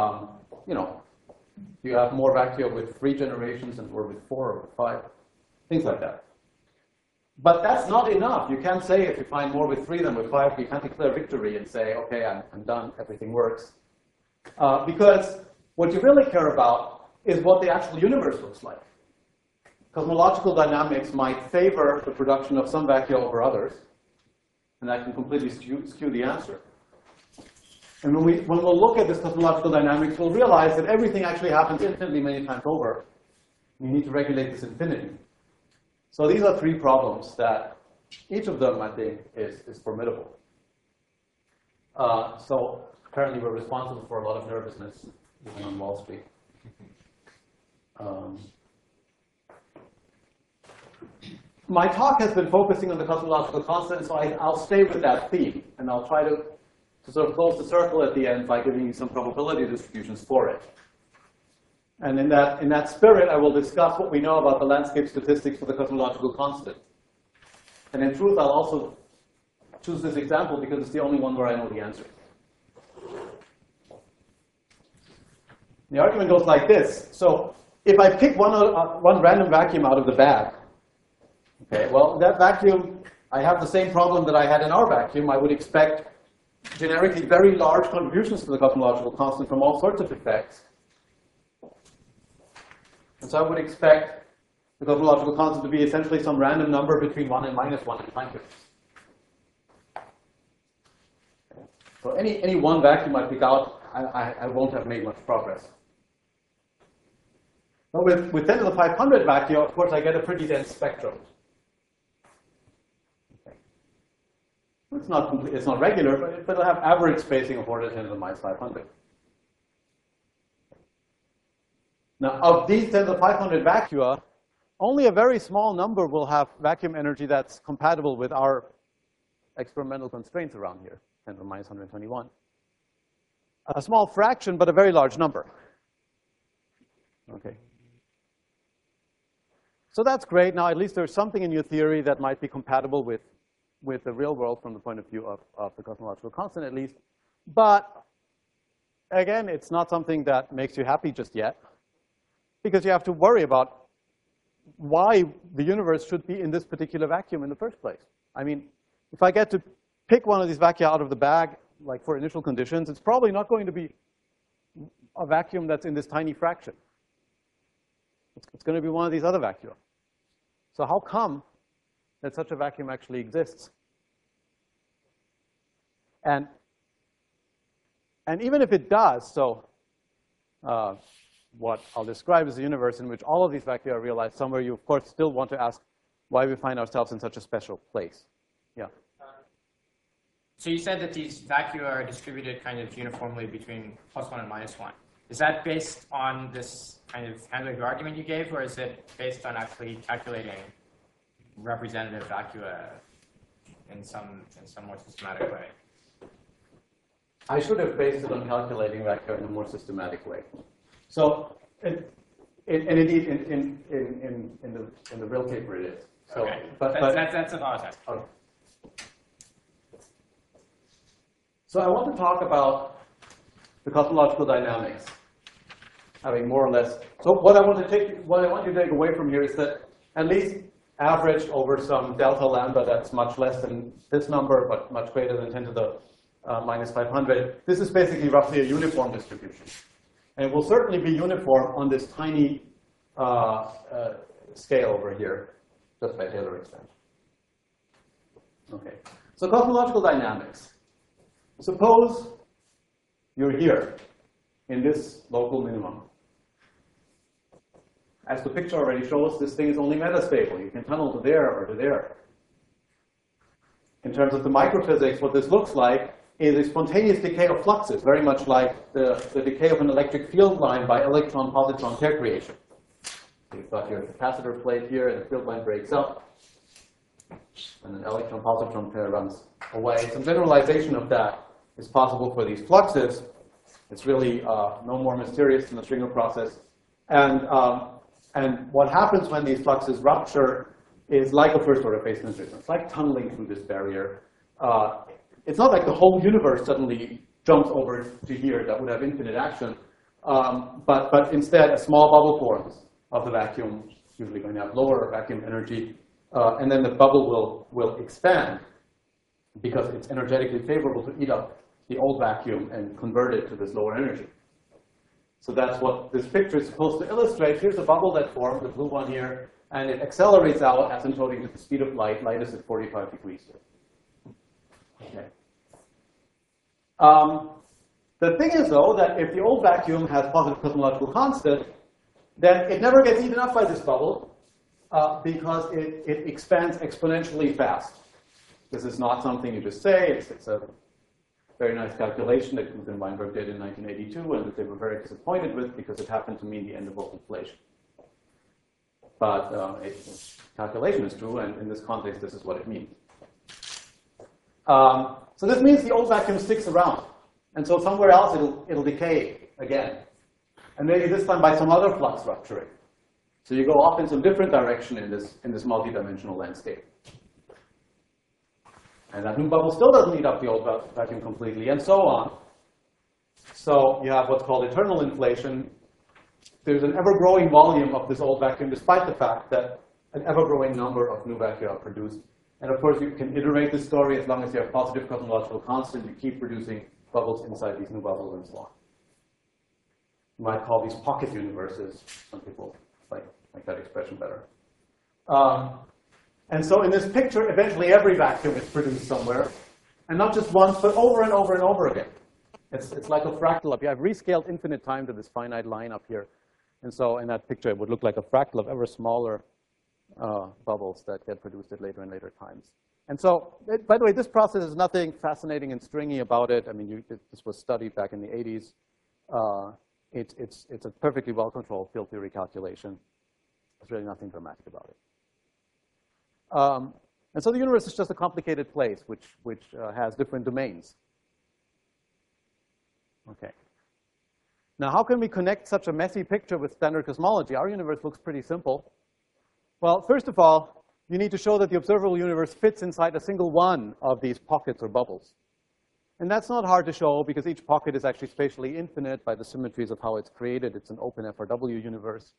You have more vacua with 3 generations than or with 4 or with 5. things like that. But that's not enough. You can't say if you find more with 3 than with 5, you can't declare victory and say, okay, I'm done, everything works. Because what you really care about is what the actual universe looks like. Cosmological dynamics might favor the production of some vacua over others, and that can completely skew the answer. And when we'll look at this cosmological dynamics, we'll realize that everything actually happens infinitely many times over. You need to regulate this infinity. So these are 3 problems that each of them, I think, is formidable. So apparently we're responsible for a lot of nervousness even on Wall Street. My talk has been focusing on the cosmological constant, so I'll stay with that theme, and I'll try to sort of close the circle at the end by giving you some probability distributions for it. And in that spirit, I will discuss what we know about the landscape statistics for the cosmological constant. And in truth, I'll also choose this example because it's the only one where I know the answer. The argument goes like this. So if I pick one random vacuum out of the bag, okay, well, that vacuum, I have the same problem that I had in our vacuum. I would expect generically very large contributions to the cosmological constant from all sorts of effects. And so I would expect the cosmological constant to be essentially some random number between 1 and -1 in time physics. So any one vacuum I pick out, I won't have made much progress. But with 10 to the 500 vacua, of course, I get a pretty dense spectrum. Okay. It's not regular, but it'll have average spacing of order 10 to the -500. Now, of these 10 to the 500 vacua, only a very small number will have vacuum energy that's compatible with our experimental constraints around here, 10 to the -121. A small fraction, but a very large number. Okay. So that's great. Now, at least there's something in your theory that might be compatible with the real world from the point of view of the cosmological constant, at least. But again, it's not something that makes you happy just yet, because you have to worry about why the universe should be in this particular vacuum in the first place. I mean, if I get to pick one of these vacua out of the bag, like for initial conditions, it's probably not going to be a vacuum that's in this tiny fraction. It's going to be one of these other vacua. So how come that such a vacuum actually exists? And even if it does, so what I'll describe as a universe in which all of these vacua are realized somewhere, you of course still want to ask why we find ourselves in such a special place. Yeah. So you said that these vacua are distributed kind of uniformly between +1 and -1. Is that based on this kind of Handler argument you gave, or is it based on actually calculating representative vacua in some more systematic way? I should have based it on calculating vacua in a more systematic way. So, and indeed, in the real paper it is. So, okay. But That's what I was asking. Okay. So I want to talk about the cosmological dynamics, having more or less. So what I want you to take away from here is that at least averaged over some delta lambda that's much less than this number, but much greater than 10 to the -500. This is basically roughly a uniform distribution. And it will certainly be uniform on this tiny scale over here, just by Taylor extension. Okay. So cosmological dynamics. Suppose you're here in this local minimum. As the picture already shows, this thing is only metastable. You can tunnel to there or to there. In terms of the microphysics, what this looks like is a spontaneous decay of fluxes, very much like the decay of an electric field line by electron-positron pair creation. So you've got your capacitor plate here, and the field line breaks up, and an electron-positron pair runs away. Some generalization of that is possible for these fluxes. It's really no more mysterious than the Stringer process. And what happens when these fluxes rupture is like a first-order phase transition. It's like tunneling through this barrier. It's not like the whole universe suddenly jumps over to here that would have infinite action, but instead a small bubble forms of the vacuum usually going to have lower vacuum energy, and then the bubble will expand because it's energetically favorable to eat up the old vacuum and convert it to this lower energy. So that's what this picture is supposed to illustrate. Here's a bubble that formed, the blue one here, and it accelerates out asymptoting to the speed of light. Light is at 45 degrees. Okay. The thing is, though, that if the old vacuum has positive cosmological constant, then it never gets eaten up by this bubble because it expands exponentially fast. This is not something you just say. It's a very nice calculation that Knuth and Weinberg did in 1982, and that they were very disappointed with because it happened to mean the end of all inflation. But calculation is true, and in this context, this is what it means. So this means the old vacuum sticks around. And so somewhere else, it'll decay again. And maybe this time by some other flux rupturing. So you go off in some different direction in this multidimensional landscape. And that new bubble still doesn't eat up the old vacuum completely, and so on. So you have what's called eternal inflation. There's an ever-growing volume of this old vacuum, despite the fact that an ever-growing number of new vacua are produced. And of course, you can iterate this story as long as you have positive cosmological constant. You keep producing bubbles inside these new bubbles and so on. You might call these pocket universes. Some people like that expression better. And so in this picture, eventually every vacuum is produced somewhere. And not just once, but over and over and over again. It's like a fractal up here. I've rescaled infinite time to this finite line up here. And so in that picture, it would look like a fractal of ever smaller bubbles that get produced at later and later times. And so, by the way, this process is nothing fascinating and stringy about it. I mean, this was studied back in the 80s. It's a perfectly well-controlled field theory calculation. There's really nothing dramatic about it. And so the universe is just a complicated place, which has different domains. Okay. Now, how can we connect such a messy picture with standard cosmology? Our universe looks pretty simple. Well, first of all, you need to show that the observable universe fits inside a single one of these pockets or bubbles. And that's not hard to show because each pocket is actually spatially infinite by the symmetries of how it's created. It's an open FRW universe.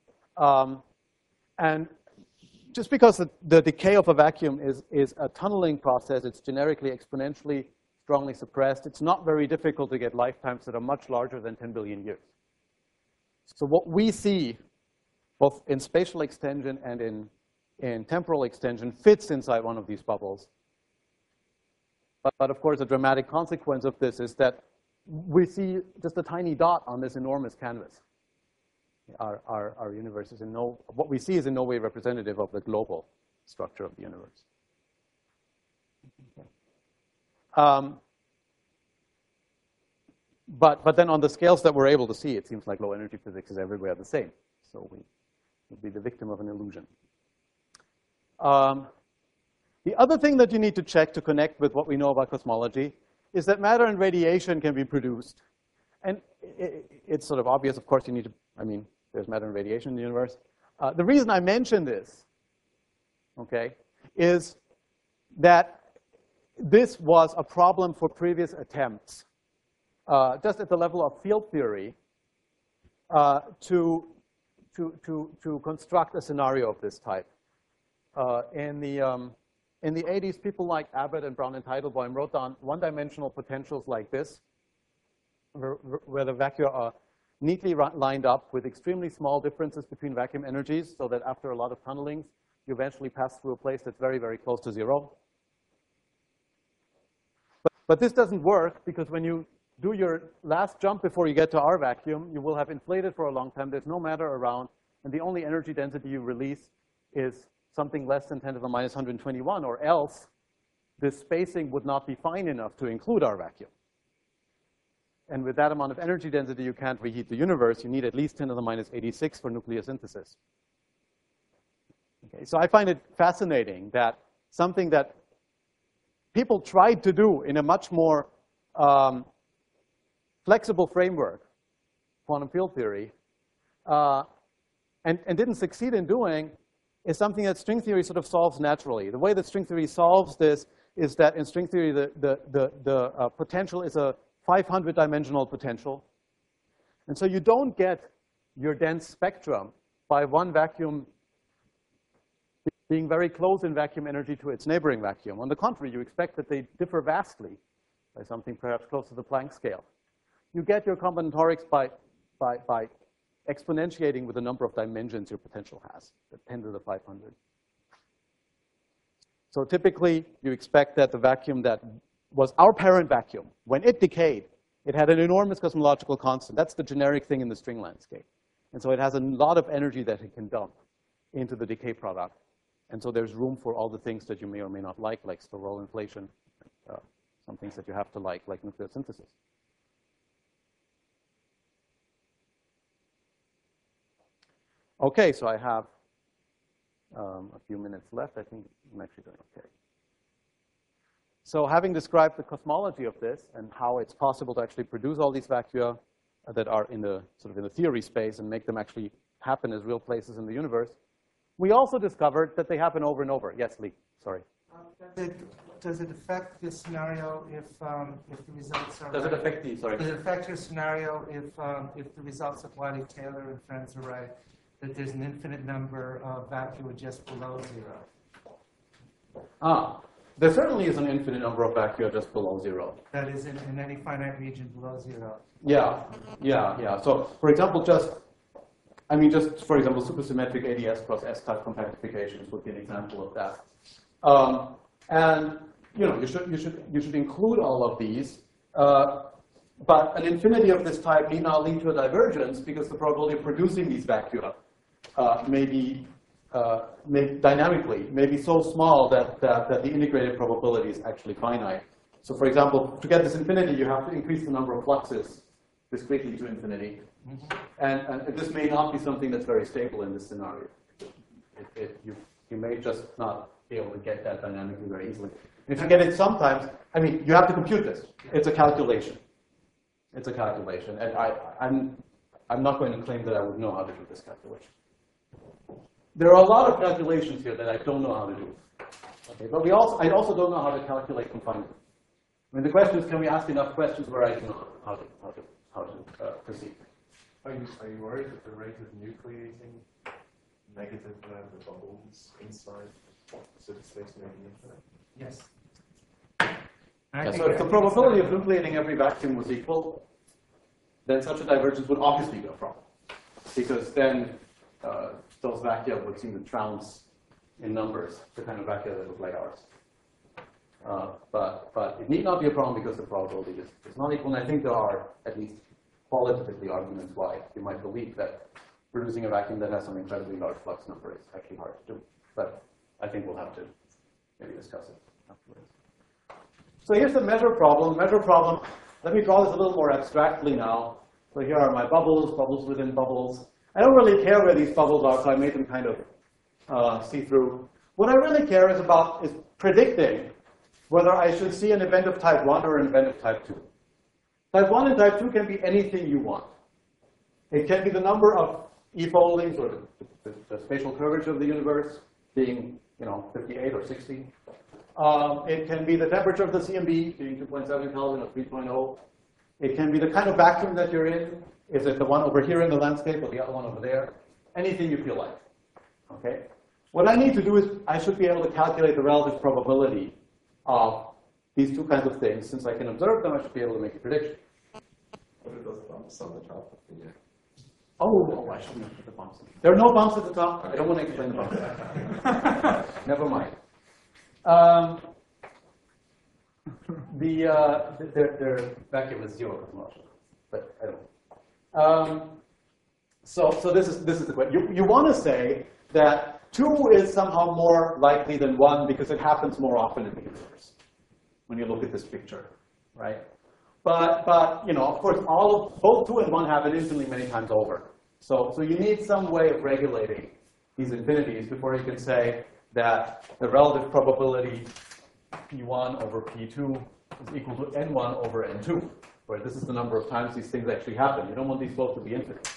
And just because the decay of a vacuum is a tunneling process, it's generically exponentially strongly suppressed, it's not very difficult to get lifetimes that are much larger than 10 billion years. So what we see, both in spatial extension and in temporal extension, fits inside one of these bubbles. But of course, a dramatic consequence of this is that we see just a tiny dot on this enormous canvas. Our universe is what we see is in no way representative of the global structure of the universe. But then on the scales that we're able to see, it seems like low energy physics is everywhere the same. So we would be the victim of an illusion. The other thing that you need to check to connect with what we know about cosmology is that matter and radiation can be produced. And it's sort of obvious, of course, you need to, I mean, there's matter and radiation in the universe. The reason I mention this, okay, is that this was a problem for previous attempts, just at the level of field theory, to construct a scenario of this type. In the 80s, people like Abbott and Brown and Teitelbaum wrote down one-dimensional potentials like this, where the vacua are neatly lined up with extremely small differences between vacuum energies, so that after a lot of tunnelings, you eventually pass through a place that's very, very close to zero. But this doesn't work because when you do your last jump before you get to our vacuum, you will have inflated for a long time. There's no matter around, and the only energy density you release is something less than 10 to the minus 121, or else this spacing would not be fine enough to include our vacuum. And with that amount of energy density, you can't reheat the universe. You need at least 10 to the minus 86 for nucleosynthesis. Okay, so I find it fascinating that something that people tried to do in a much more flexible framework, quantum field theory, and didn't succeed in doing, is something that string theory sort of solves naturally. The way that string theory solves this is that in string theory, the potential is a 500-dimensional potential. And so you don't get your dense spectrum by one vacuum being very close in vacuum energy to its neighboring vacuum. On the contrary, you expect that they differ vastly by something perhaps close to the Planck scale. You get your combinatorics by exponentiating with the number of dimensions your potential has, the 10 to the 500. So typically, you expect that the vacuum that was our parent vacuum, when it decayed, it had an enormous cosmological constant. That's the generic thing in the string landscape. And so it has a lot of energy that it can dump into the decay product. And so there's room for all the things that you may or may not like Storrow inflation, some things that you have to like nuclear synthesis. Okay, so I have a few minutes left. I think I'm actually doing okay. So having described the cosmology of this and how it's possible to actually produce all these vacua that are in the sort of in the theory space and make them actually happen as real places in the universe, we also discovered that they happen over and over. Yes, Lee, sorry. Does it affect this scenario if the results are Does it right? affect the, sorry? Does it affect your scenario if the results of Wiley Taylor and friends are right, that there's an infinite number of vacua just below zero? There certainly is an infinite number of vacua just below zero. That is in any finite region below zero. Yeah. So, for example, just for example, supersymmetric ADS cross S-type compactifications would be an example of that. And you should include all of these. But an infinity of this type need not lead to a divergence because the probability of producing these vacua dynamically may be so small that the integrated probability is actually finite. So for example, to get this infinity, you have to increase the number of fluxes discretely to infinity. And this may not be something that's very stable in this scenario. You may just not be able to get that dynamically very easily. If you get it sometimes, I mean, you have to compute this. It's a calculation. It's a calculation. And I'm not going to claim that I would know how to do this calculation. There are a lot of calculations here that I don't know how to do. Okay, but I also don't know how to calculate confinement. I mean, the question is, can we ask enough questions where I can know how to proceed? Are you worried that the rate of nucleating negative the bubbles inside surface space may be infinite? Yes. Yeah, so if the probability of nucleating every vacuum was equal, then such a divergence would obviously be a problem. Because then those vacua would seem to trounce in numbers, the kind of vacua that look like ours. But it need not be a problem because the probability is not equal. And I think there are at least qualitatively arguments why you might believe that producing a vacuum that has some incredibly large flux number is actually hard to do. But I think we'll have to maybe discuss it afterwards. So here's the measure problem. Measure problem, let me draw this a little more abstractly now. So here are my bubbles, bubbles within bubbles. I don't really care where these bubbles are, so I made them kind of see-through. What I really care is predicting whether I should see an event of type 1 or an event of type 2. Type 1 and type 2 can be anything you want. It can be the number of e-foldings or the spatial curvature of the universe being 58 or 60. It can be the temperature of the CMB being 2.7 Kelvin or 3.0. It can be the kind of vacuum that you're in. Is it the one over here in the landscape or the other one over there? Anything you feel like. Okay? What I need to do is I should be able to calculate the relative probability of these two kinds of things. Since I can observe them, I should be able to make a prediction. What are those bumps on the top of the Oh, I shouldn't have put the bumps. There are no bumps at the top. I don't want to explain the bumps. Never mind. Their vacuum is zero cosmology, but I don't know. So this is the question. You want to say that 2 is somehow more likely than 1 because it happens more often in the universe when you look at this picture, right? But of course, both 2 and 1 happen infinitely many times over. So you need some way of regulating these infinities before you can say that the relative probability P1 over P2 is equal to N1 over N2, where this is the number of times these things actually happen. You don't want these both to be infinite.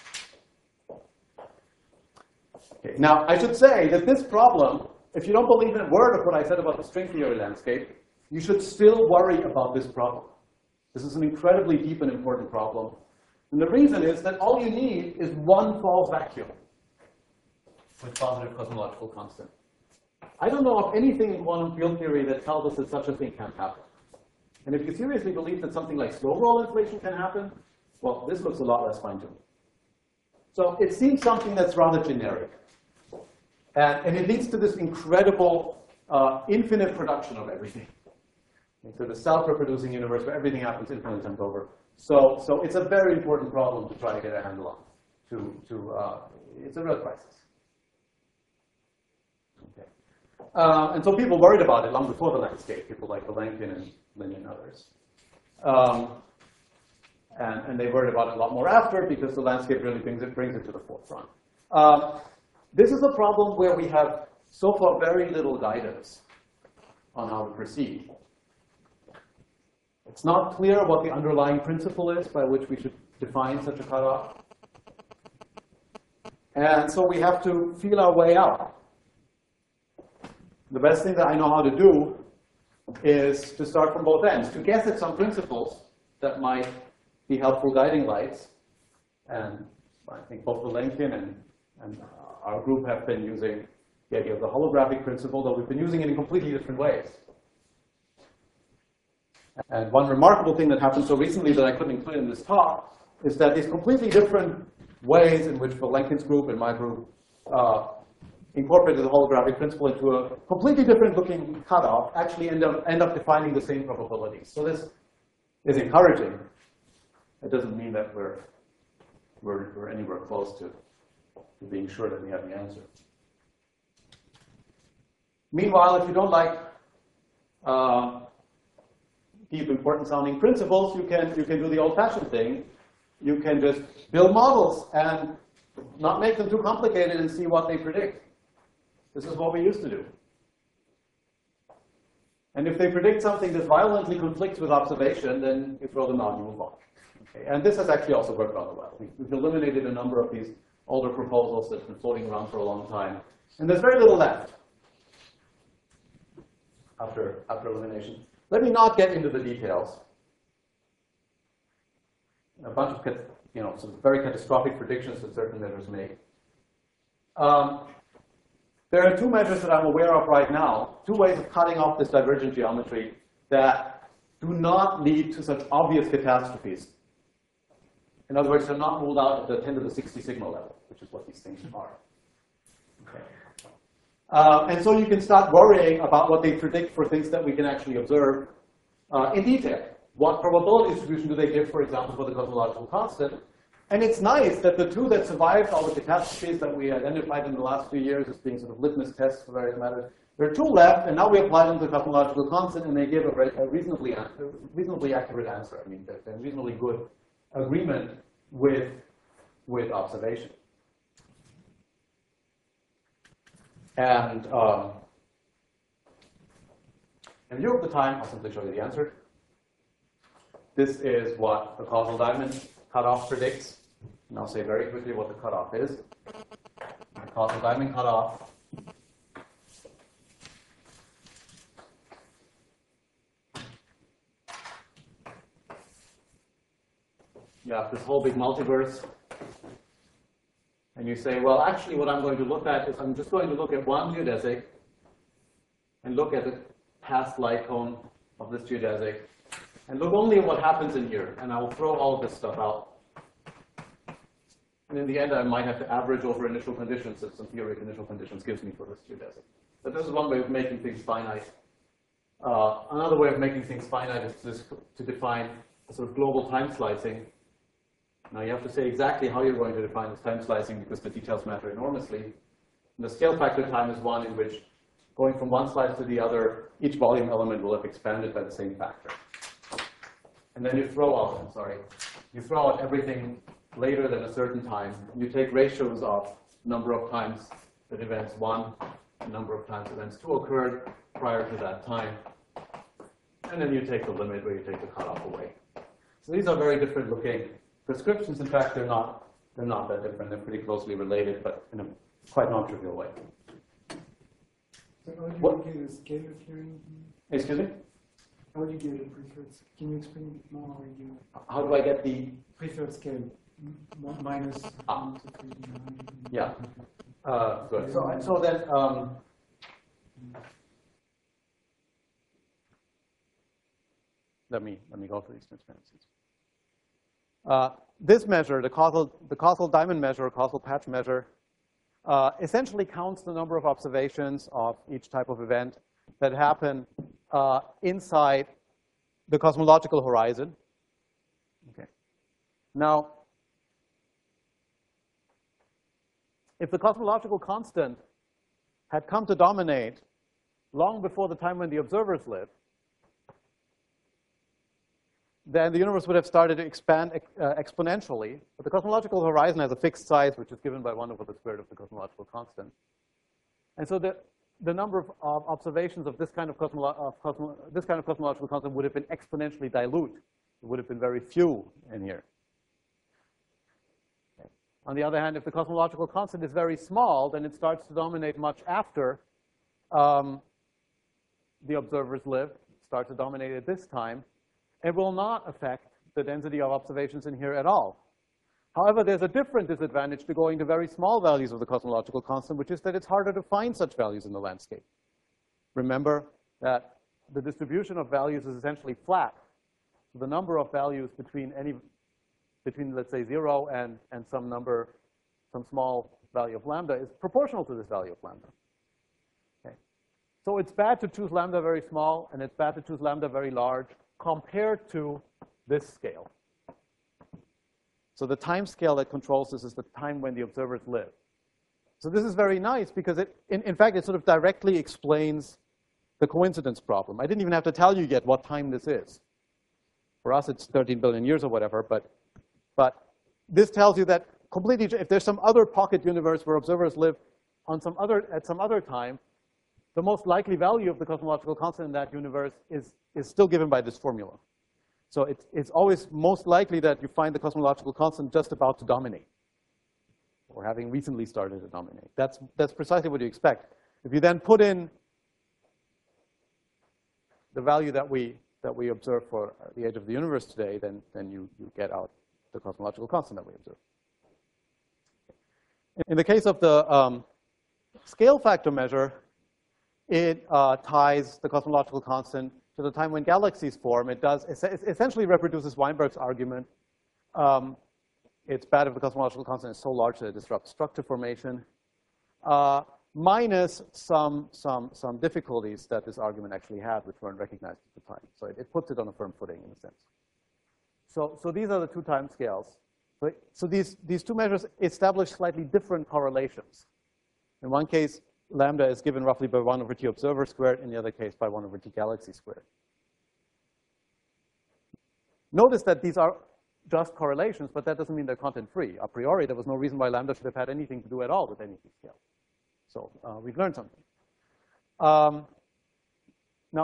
Okay. Now, I should say that this problem, if you don't believe in a word of what I said about the string theory landscape, you should still worry about this problem. This is an incredibly deep and important problem. And the reason is that all you need is one false vacuum with positive cosmological constant. I don't know of anything in quantum field theory that tells us that such a thing can't happen. And if you seriously believe that something like slow roll inflation can happen, well, this looks a lot less fine-tuned. So it seems something that's rather generic. And it leads to this incredible infinite production of everything. So the self-reproducing universe where everything happens infinite times over. So it's a very important problem to try to get a handle on. It's a real crisis. Okay. And so people worried about it long before the landscape, people like Vilenkin and Lin and others. And they worried about it a lot more after because the landscape really brings it to the forefront. This is a problem where we have so far very little guidance on how to proceed. It's not clear what the underlying principle is by which we should define such a cutoff. And so we have to feel our way out. The best thing that I know how to do is to start from both ends, to guess at some principles that might be helpful guiding lights. And I think both Vilenkin and our group have been using the idea of the holographic principle, though we've been using it in completely different ways. And one remarkable thing that happened so recently that I couldn't include in this talk is that these completely different ways in which Vilenkin's group and my group incorporated the holographic principle into a completely different looking cutoff actually end up defining the same probabilities. So this is encouraging. It doesn't mean that we're anywhere close to being sure that we have the answer. Meanwhile, if you don't like deep, important sounding principles, you can do the old-fashioned thing. You can just build models and not make them too complicated and see what they predict. This is what we used to do. And if they predict something that violently conflicts with observation, then you throw them out and move on. Okay. And this has actually also worked rather well. We've eliminated a number of these older proposals that have been floating around for a long time. And there's very little left after elimination. Let me not get into the details. A bunch of some very catastrophic predictions that certain measures make. There are two measures that I'm aware of right now, two ways of cutting off this divergent geometry that do not lead to such obvious catastrophes. In other words, they're not ruled out at the 10 to the 60 sigma level, which is what these things are. Okay. And so you can start worrying about what they predict for things that we can actually observe in detail. What probability distribution do they give, for example, for the cosmological constant? And it's nice that the two that survived all the catastrophes that we identified in the last few years as being sort of litmus tests for various matters, there are two left, and now we apply them to the cosmological constant, and they give a reasonably accurate answer. I mean, they're reasonably good agreement with observation. And in view of the time, I'll simply show you the answer. This is what the causal diamond cutoff predicts. And I'll say very quickly what the cutoff is. The causal diamond cutoff you have this whole big multiverse. And you say, well, actually what I'm going to look at is I'm just going to look at one geodesic and look at the past light cone of this geodesic and look only at what happens in here. And I will throw all of this stuff out. And in the end, I might have to average over initial conditions that some theory of initial conditions gives me for this geodesic. But this is one way of making things finite. Another way of making things finite is to define a sort of global time slicing. Now you have to say exactly how you're going to define this time slicing because the details matter enormously. And the scale factor time is one in which going from one slice to the other, each volume element will have expanded by the same factor. And then you throw out everything later than a certain time. You take ratios of number of times that events 1, and number of times events 2 occurred prior to that time. And then you take the limit or you take the cutoff away. So these are very different looking prescriptions. In fact, they're not that different. They're pretty closely related, but in a quite non-trivial way. So how do you get a scalar theory? Excuse me? How do you get a preferred? Can you explain a bit more how you do it? How do I get the Preferred scale minus 1 to 3. Yeah. Good. So then Let me go through these transparencies. This measure, the causal diamond measure, or causal patch measure, essentially counts the number of observations of each type of event that happen inside the cosmological horizon. Okay. Now, if the cosmological constant had come to dominate long before the time when the observers lived, then the universe would have started to expand exponentially. But the cosmological horizon has a fixed size, which is given by 1 over the square root of the cosmological constant. And so the number of observations of this kind of cosmological constant would have been exponentially dilute. It would have been very few in here. Okay. On the other hand, if the cosmological constant is very small, then it starts to dominate much after the observers live. It starts to dominate at this time. It will not affect the density of observations in here at all. However, there's a different disadvantage to going to very small values of the cosmological constant, which is that it's harder to find such values in the landscape. Remember that the distribution of values is essentially flat. So the number of values between let's say 0 and some small value of lambda is proportional to this value of lambda. Okay. So it's bad to choose lambda very small, and it's bad to choose lambda very large, compared to this scale. So the time scale that controls this is the time when the observers live. So this is very nice because in fact, it sort of directly explains the coincidence problem. I didn't even have to tell you yet what time this is. For us, it's 13 billion years or whatever, but this tells you that completely, if there's some other pocket universe where observers live at some other time, the most likely value of the cosmological constant in that universe is still given by this formula. So it's always most likely that you find the cosmological constant just about to dominate, or having recently started to dominate. That's precisely what you expect. If you then put in the value that we observe for the age of the universe today, then you get out the cosmological constant that we observe. In the case of the scale factor measure, it ties the cosmological constant to the time when galaxies form. It essentially reproduces Weinberg's argument. It's bad if the cosmological constant is so large that it disrupts structure formation, minus some difficulties that this argument actually had, which weren't recognized at the time. So it puts it on a firm footing in a sense. So these are the two time scales. So these two measures establish slightly different correlations. In one case, lambda is given roughly by 1 over t observer squared, in the other case by 1 over t galaxy squared. Notice that these are just correlations, but that doesn't mean they're content-free. A priori, there was no reason why lambda should have had anything to do at all with any t-scale. So we've learned something. Now,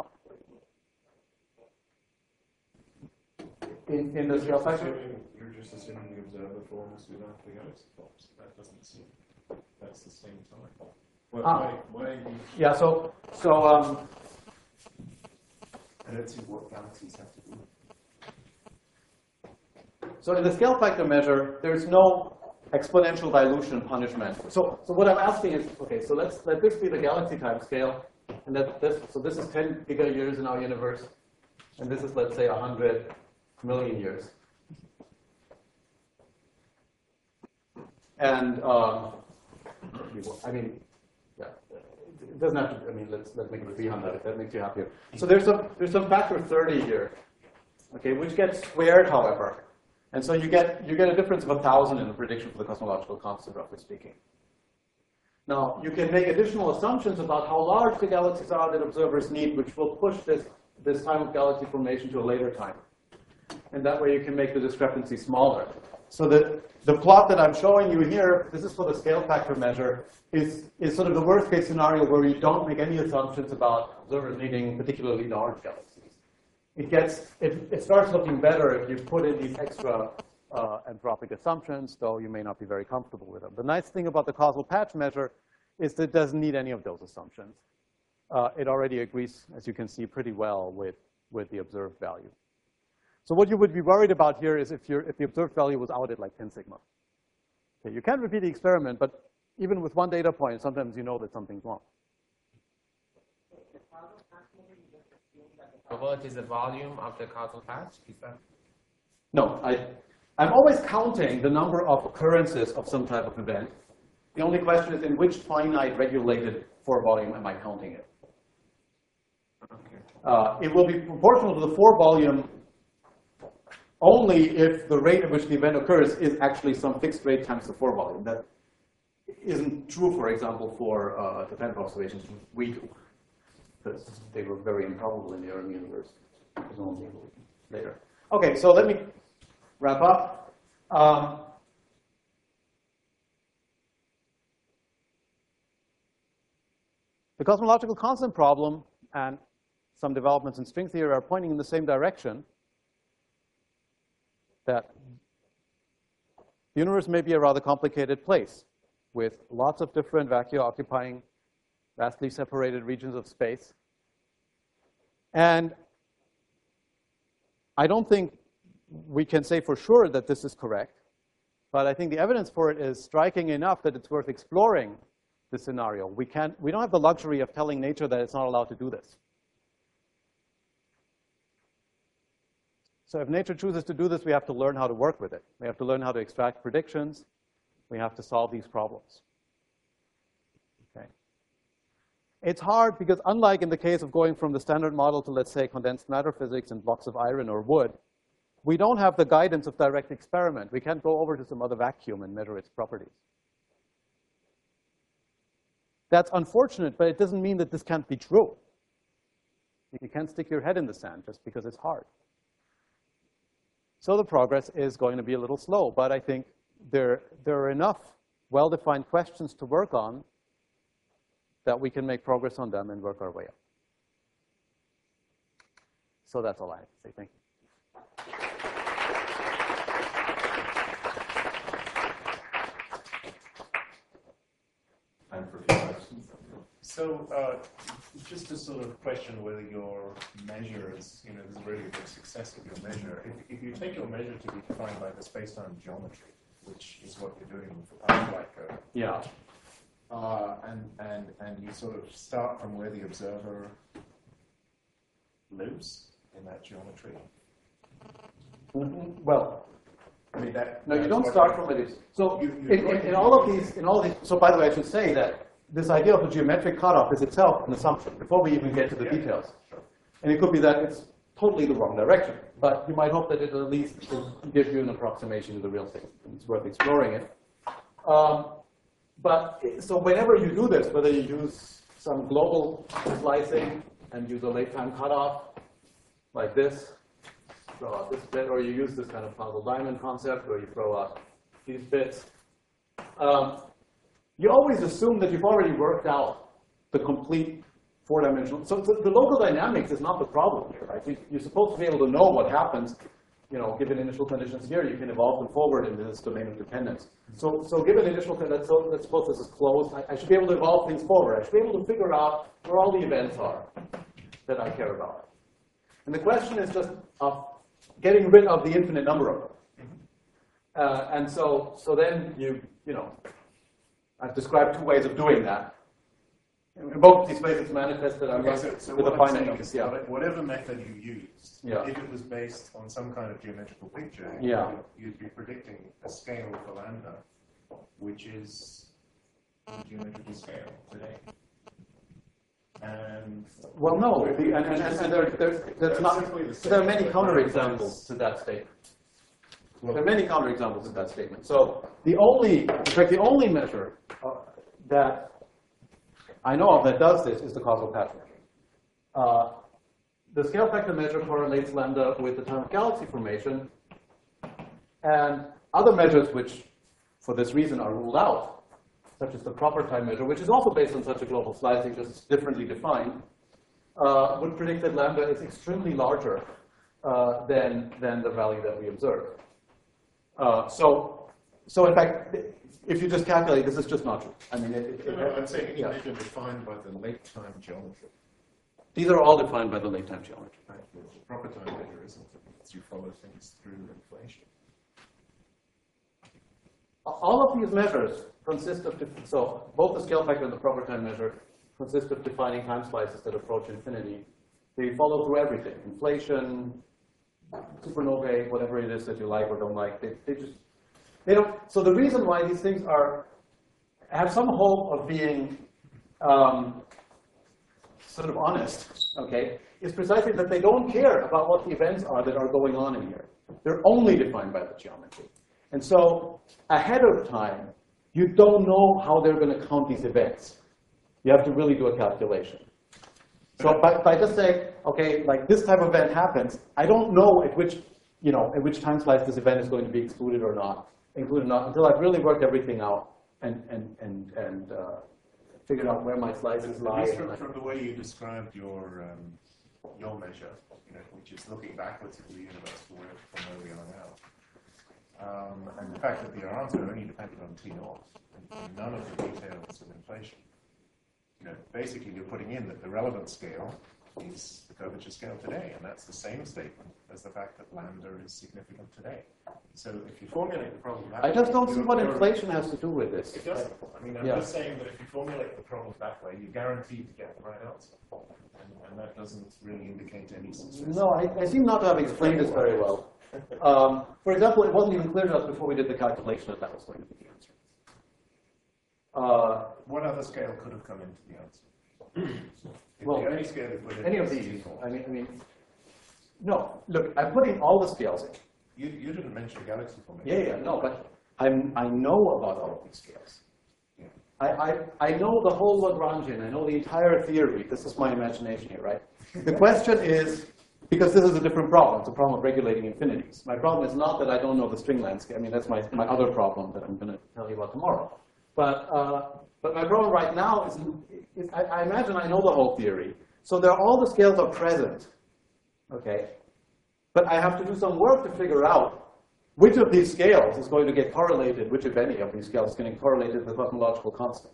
in the scale factor, You're just assuming the observer forms without the galaxy forms. That doesn't seem that's the same time. Why are you? Yeah. I don't see what galaxies have to do. So in the scale factor measure, there's no exponential dilution punishment. So what I'm asking is, okay, so let this be the galaxy time scale, and so this is 10 giga-years in our universe, and this is, let's say, 100 million years. And I mean, yeah, it doesn't have to. I mean, let's make it 300 if that makes you happier. So there's some factor 30 here, okay, which gets squared, however, and so you get a difference of 1,000 in the prediction for the cosmological constant, roughly speaking. Now you can make additional assumptions about how large the galaxies are that observers need, which will push this time of galaxy formation to a later time, and that way you can make the discrepancy smaller. So the plot that I'm showing you here, this is for the scale factor measure, is sort of the worst case scenario where you don't make any assumptions about observers needing particularly large galaxies. It starts looking better if you put in these extra anthropic assumptions, though you may not be very comfortable with them. The nice thing about the causal patch measure is that it doesn't need any of those assumptions. It already agrees, as you can see, pretty well with the observed value. So what you would be worried about here is if the observed value was out at like 10 sigma. Okay, you can repeat the experiment, but even with one data point, sometimes you know that something's wrong. Probability is the volume of the causal patch? Is that? No, I'm always counting the number of occurrences of some type of event. The only question is in which finite regulated for volume am I counting it? Okay. It will be proportional to the 4 volume only if the rate at which the event occurs is actually some fixed rate times the 4 volume. That isn't true, for example, for dependent observations we do, because they were very improbable in the early universe. Only later. Okay, so let me wrap up. The cosmological constant problem and some developments in string theory are pointing in the same direction, that the universe may be a rather complicated place with lots of different vacua occupying vastly separated regions of space. And I don't think we can say for sure that this is correct, but I think the evidence for it is striking enough that it's worth exploring this scenario. We don't have the luxury of telling nature that it's not allowed to do this. So if nature chooses to do this, we have to learn how to work with it. We have to learn how to extract predictions. We have to solve these problems. Okay. It's hard because unlike in the case of going from the standard model to, let's say, condensed matter physics and blocks of iron or wood, we don't have the guidance of direct experiment. We can't go over to some other vacuum and measure its properties. That's unfortunate, but it doesn't mean that this can't be true. You can't stick your head in the sand just because it's hard. So the progress is going to be a little slow, but I think there are enough well-defined questions to work on that we can make progress on them and work our way up. So that's all I have to say. Thank you. Time for a few questions. So just to sort of question whether your measure is, there's really a big success of your measure. If you take your measure to be defined by the space-time geometry, which is what you're doing for Parabolic code, Yeah. and you sort of start from where the observer lives in that geometry. Well, I mean no, you don't start from it. So in all of these, so by the way, I should say that this idea of a geometric cutoff is itself an assumption before we even get to the details. And it could be that it's totally the wrong direction, but you might hope that it at least gives you an approximation to the real thing. It's worth exploring it. But so whenever you do this, whether you use some global slicing and use a late time cutoff like this, throw out this bit, or you use this kind of puzzle diamond concept where you throw out these bits, you always assume that you've already worked out the complete four-dimensional. So the local dynamics is not the problem here, right? You're supposed to be able to know what happens. Given initial conditions here, you can evolve them forward into this domain of dependence. So given initial conditions, let's suppose this is closed. I should be able to evolve things forward. I should be able to figure out where all the events are that I care about. And the question is just of getting rid of the infinite number of them. And so then I've described two ways of doing that. In both these ways, it's manifested So with what a I'm finite saying is, number. whatever method you used, Yeah. if it was based on some kind of geometrical picture, Yeah. you'd be predicting a scale for lambda, which is the geometrical scale today. And Well, no, and there's not. There are many counterexamples to that statement. There are many counterexamples to that statement. So in fact, the only measure that I know of that does this is the causal patch measure. The scale factor measure correlates lambda with the time of galaxy formation, and other measures which, for this reason, are ruled out, such as the proper time measure, which is also based on such a global slicing, just differently defined, would predict that lambda is extremely larger than the value that we observe. So in fact, if you just calculate, this is just not true. I mean, I'm saying these are defined by the late time geometry. These are all defined by the late time geometry. Right? The proper time measure isn't. It's you follow things through inflation. All of these measures consist of, so both the scale factor and the proper time measure consist of defining time slices that approach infinity They follow through everything. Inflation, supernovae, whatever it is that you like or don't like. They don't. So the reason why these things have some hope of being sort of honest, okay, is precisely that they don't care about what the events are that are going on in here. They're only defined by the geometry. And so ahead of time, you don't know how they're going to count these events. You have to really do a calculation. So by just saying, okay, like this type of event happens, I don't know at which time slice this event is going to be excluded or not, until I've really worked everything out and figured out where my slices lie. At least from the way you described your measure, which is looking backwards into the universe from where we are now, and the fact that your answer only depended on T0 and none of the details of inflation. Basically you're putting in that the relevant scale is the curvature scale today, and that's the same statement as the fact that lambda is significant today. So if you formulate the problem that way, I just don't see what inflation has to do with this. It doesn't. I mean, I'm just saying that if you formulate the problem that way, you're guaranteed to get the right answer. And that doesn't really indicate any success. No, I seem not to have explained this very well. For example, it wasn't even clear to us before we did the calculation that was going to be the answer. What other scale could have come into the answer? Well, the only scale you put in any of these. I mean, no. Look, I'm putting all the scales in. You didn't mention galaxy formation. Yeah, no, but I know about all of these scales. Yeah. I know the whole Lagrangian. I know the entire theory. This is my imagination here, right? The question is, because this is a different problem. It's a problem of regulating infinities. My problem is not that I don't know the string landscape. I mean, that's my other problem that I'm going to tell you about tomorrow. But my problem right now is I imagine I know the whole theory. So all the scales are present, okay? But I have to do some work to figure out which of these scales is going to get correlated, which, if any, of these scales is going to get correlated with the cosmological constant.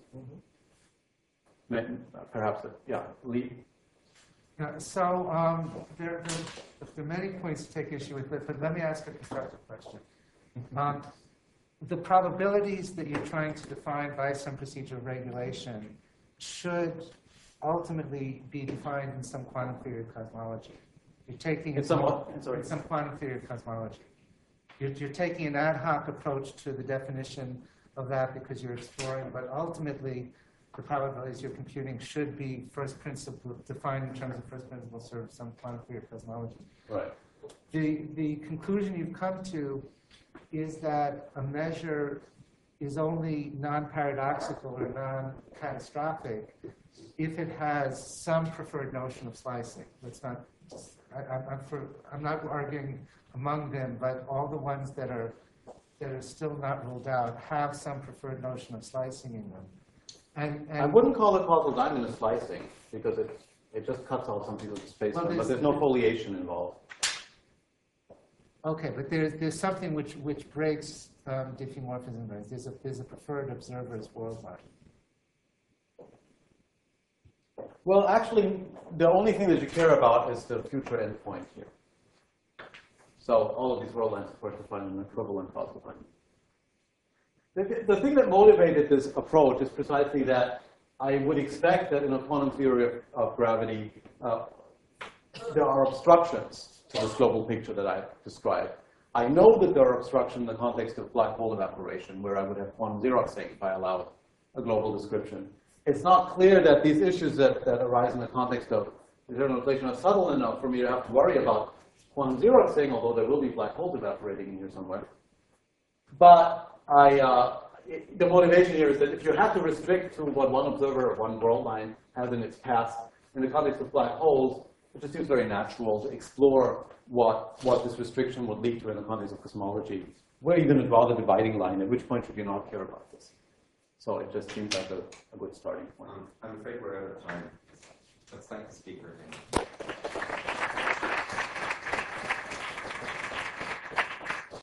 Perhaps, yeah, Lee. Yeah, so there are many points to take issue with, but let me ask a constructive question. The probabilities that you're trying to define by some procedural regulation should ultimately be defined in some quantum theory of cosmology. You're taking In some what? Sorry. in some quantum theory of cosmology. You're taking an ad hoc approach to the definition of that because you're exploring, but ultimately the probabilities you're computing should be first principle, defined in terms of first principle sort of some quantum theory of cosmology. Right. The conclusion you've come to is that a measure is only non-paradoxical or non-catastrophic if it has some preferred notion of slicing. Let's not. I'm not arguing among them, but all the ones that are still not ruled out have some preferred notion of slicing in them. And I wouldn't call it causal diamond slicing because it just cuts out some pieces of space, but there's no foliation involved. Okay, but there's something which breaks diffeomorphism. There's a preferred observer's worldline. Well, actually, the only thing that you care about is the future endpoint here. So all of these world lines, of course, define an equivalent causal diamond. The thing that motivated this approach is precisely that I would expect that in a quantum theory of gravity, there are obstructions to this global picture that I described. I know that there are obstructions in the context of black hole evaporation, where I would have quantum zeroxing if I allowed a global description. It's not clear that these issues that arise in the context of eternal inflation are subtle enough for me to have to worry about quantum zeroxing, although there will be black holes evaporating in here somewhere. But the motivation here is that if you have to restrict to what one observer or one world line has in its past in the context of black holes, it just seems very natural to explore what this restriction would lead to in the context of cosmology. Where are you going to draw the dividing line? At which point should you not care about this? So it just seems like a good starting point. I'm afraid we're out of time. Let's thank the speaker again.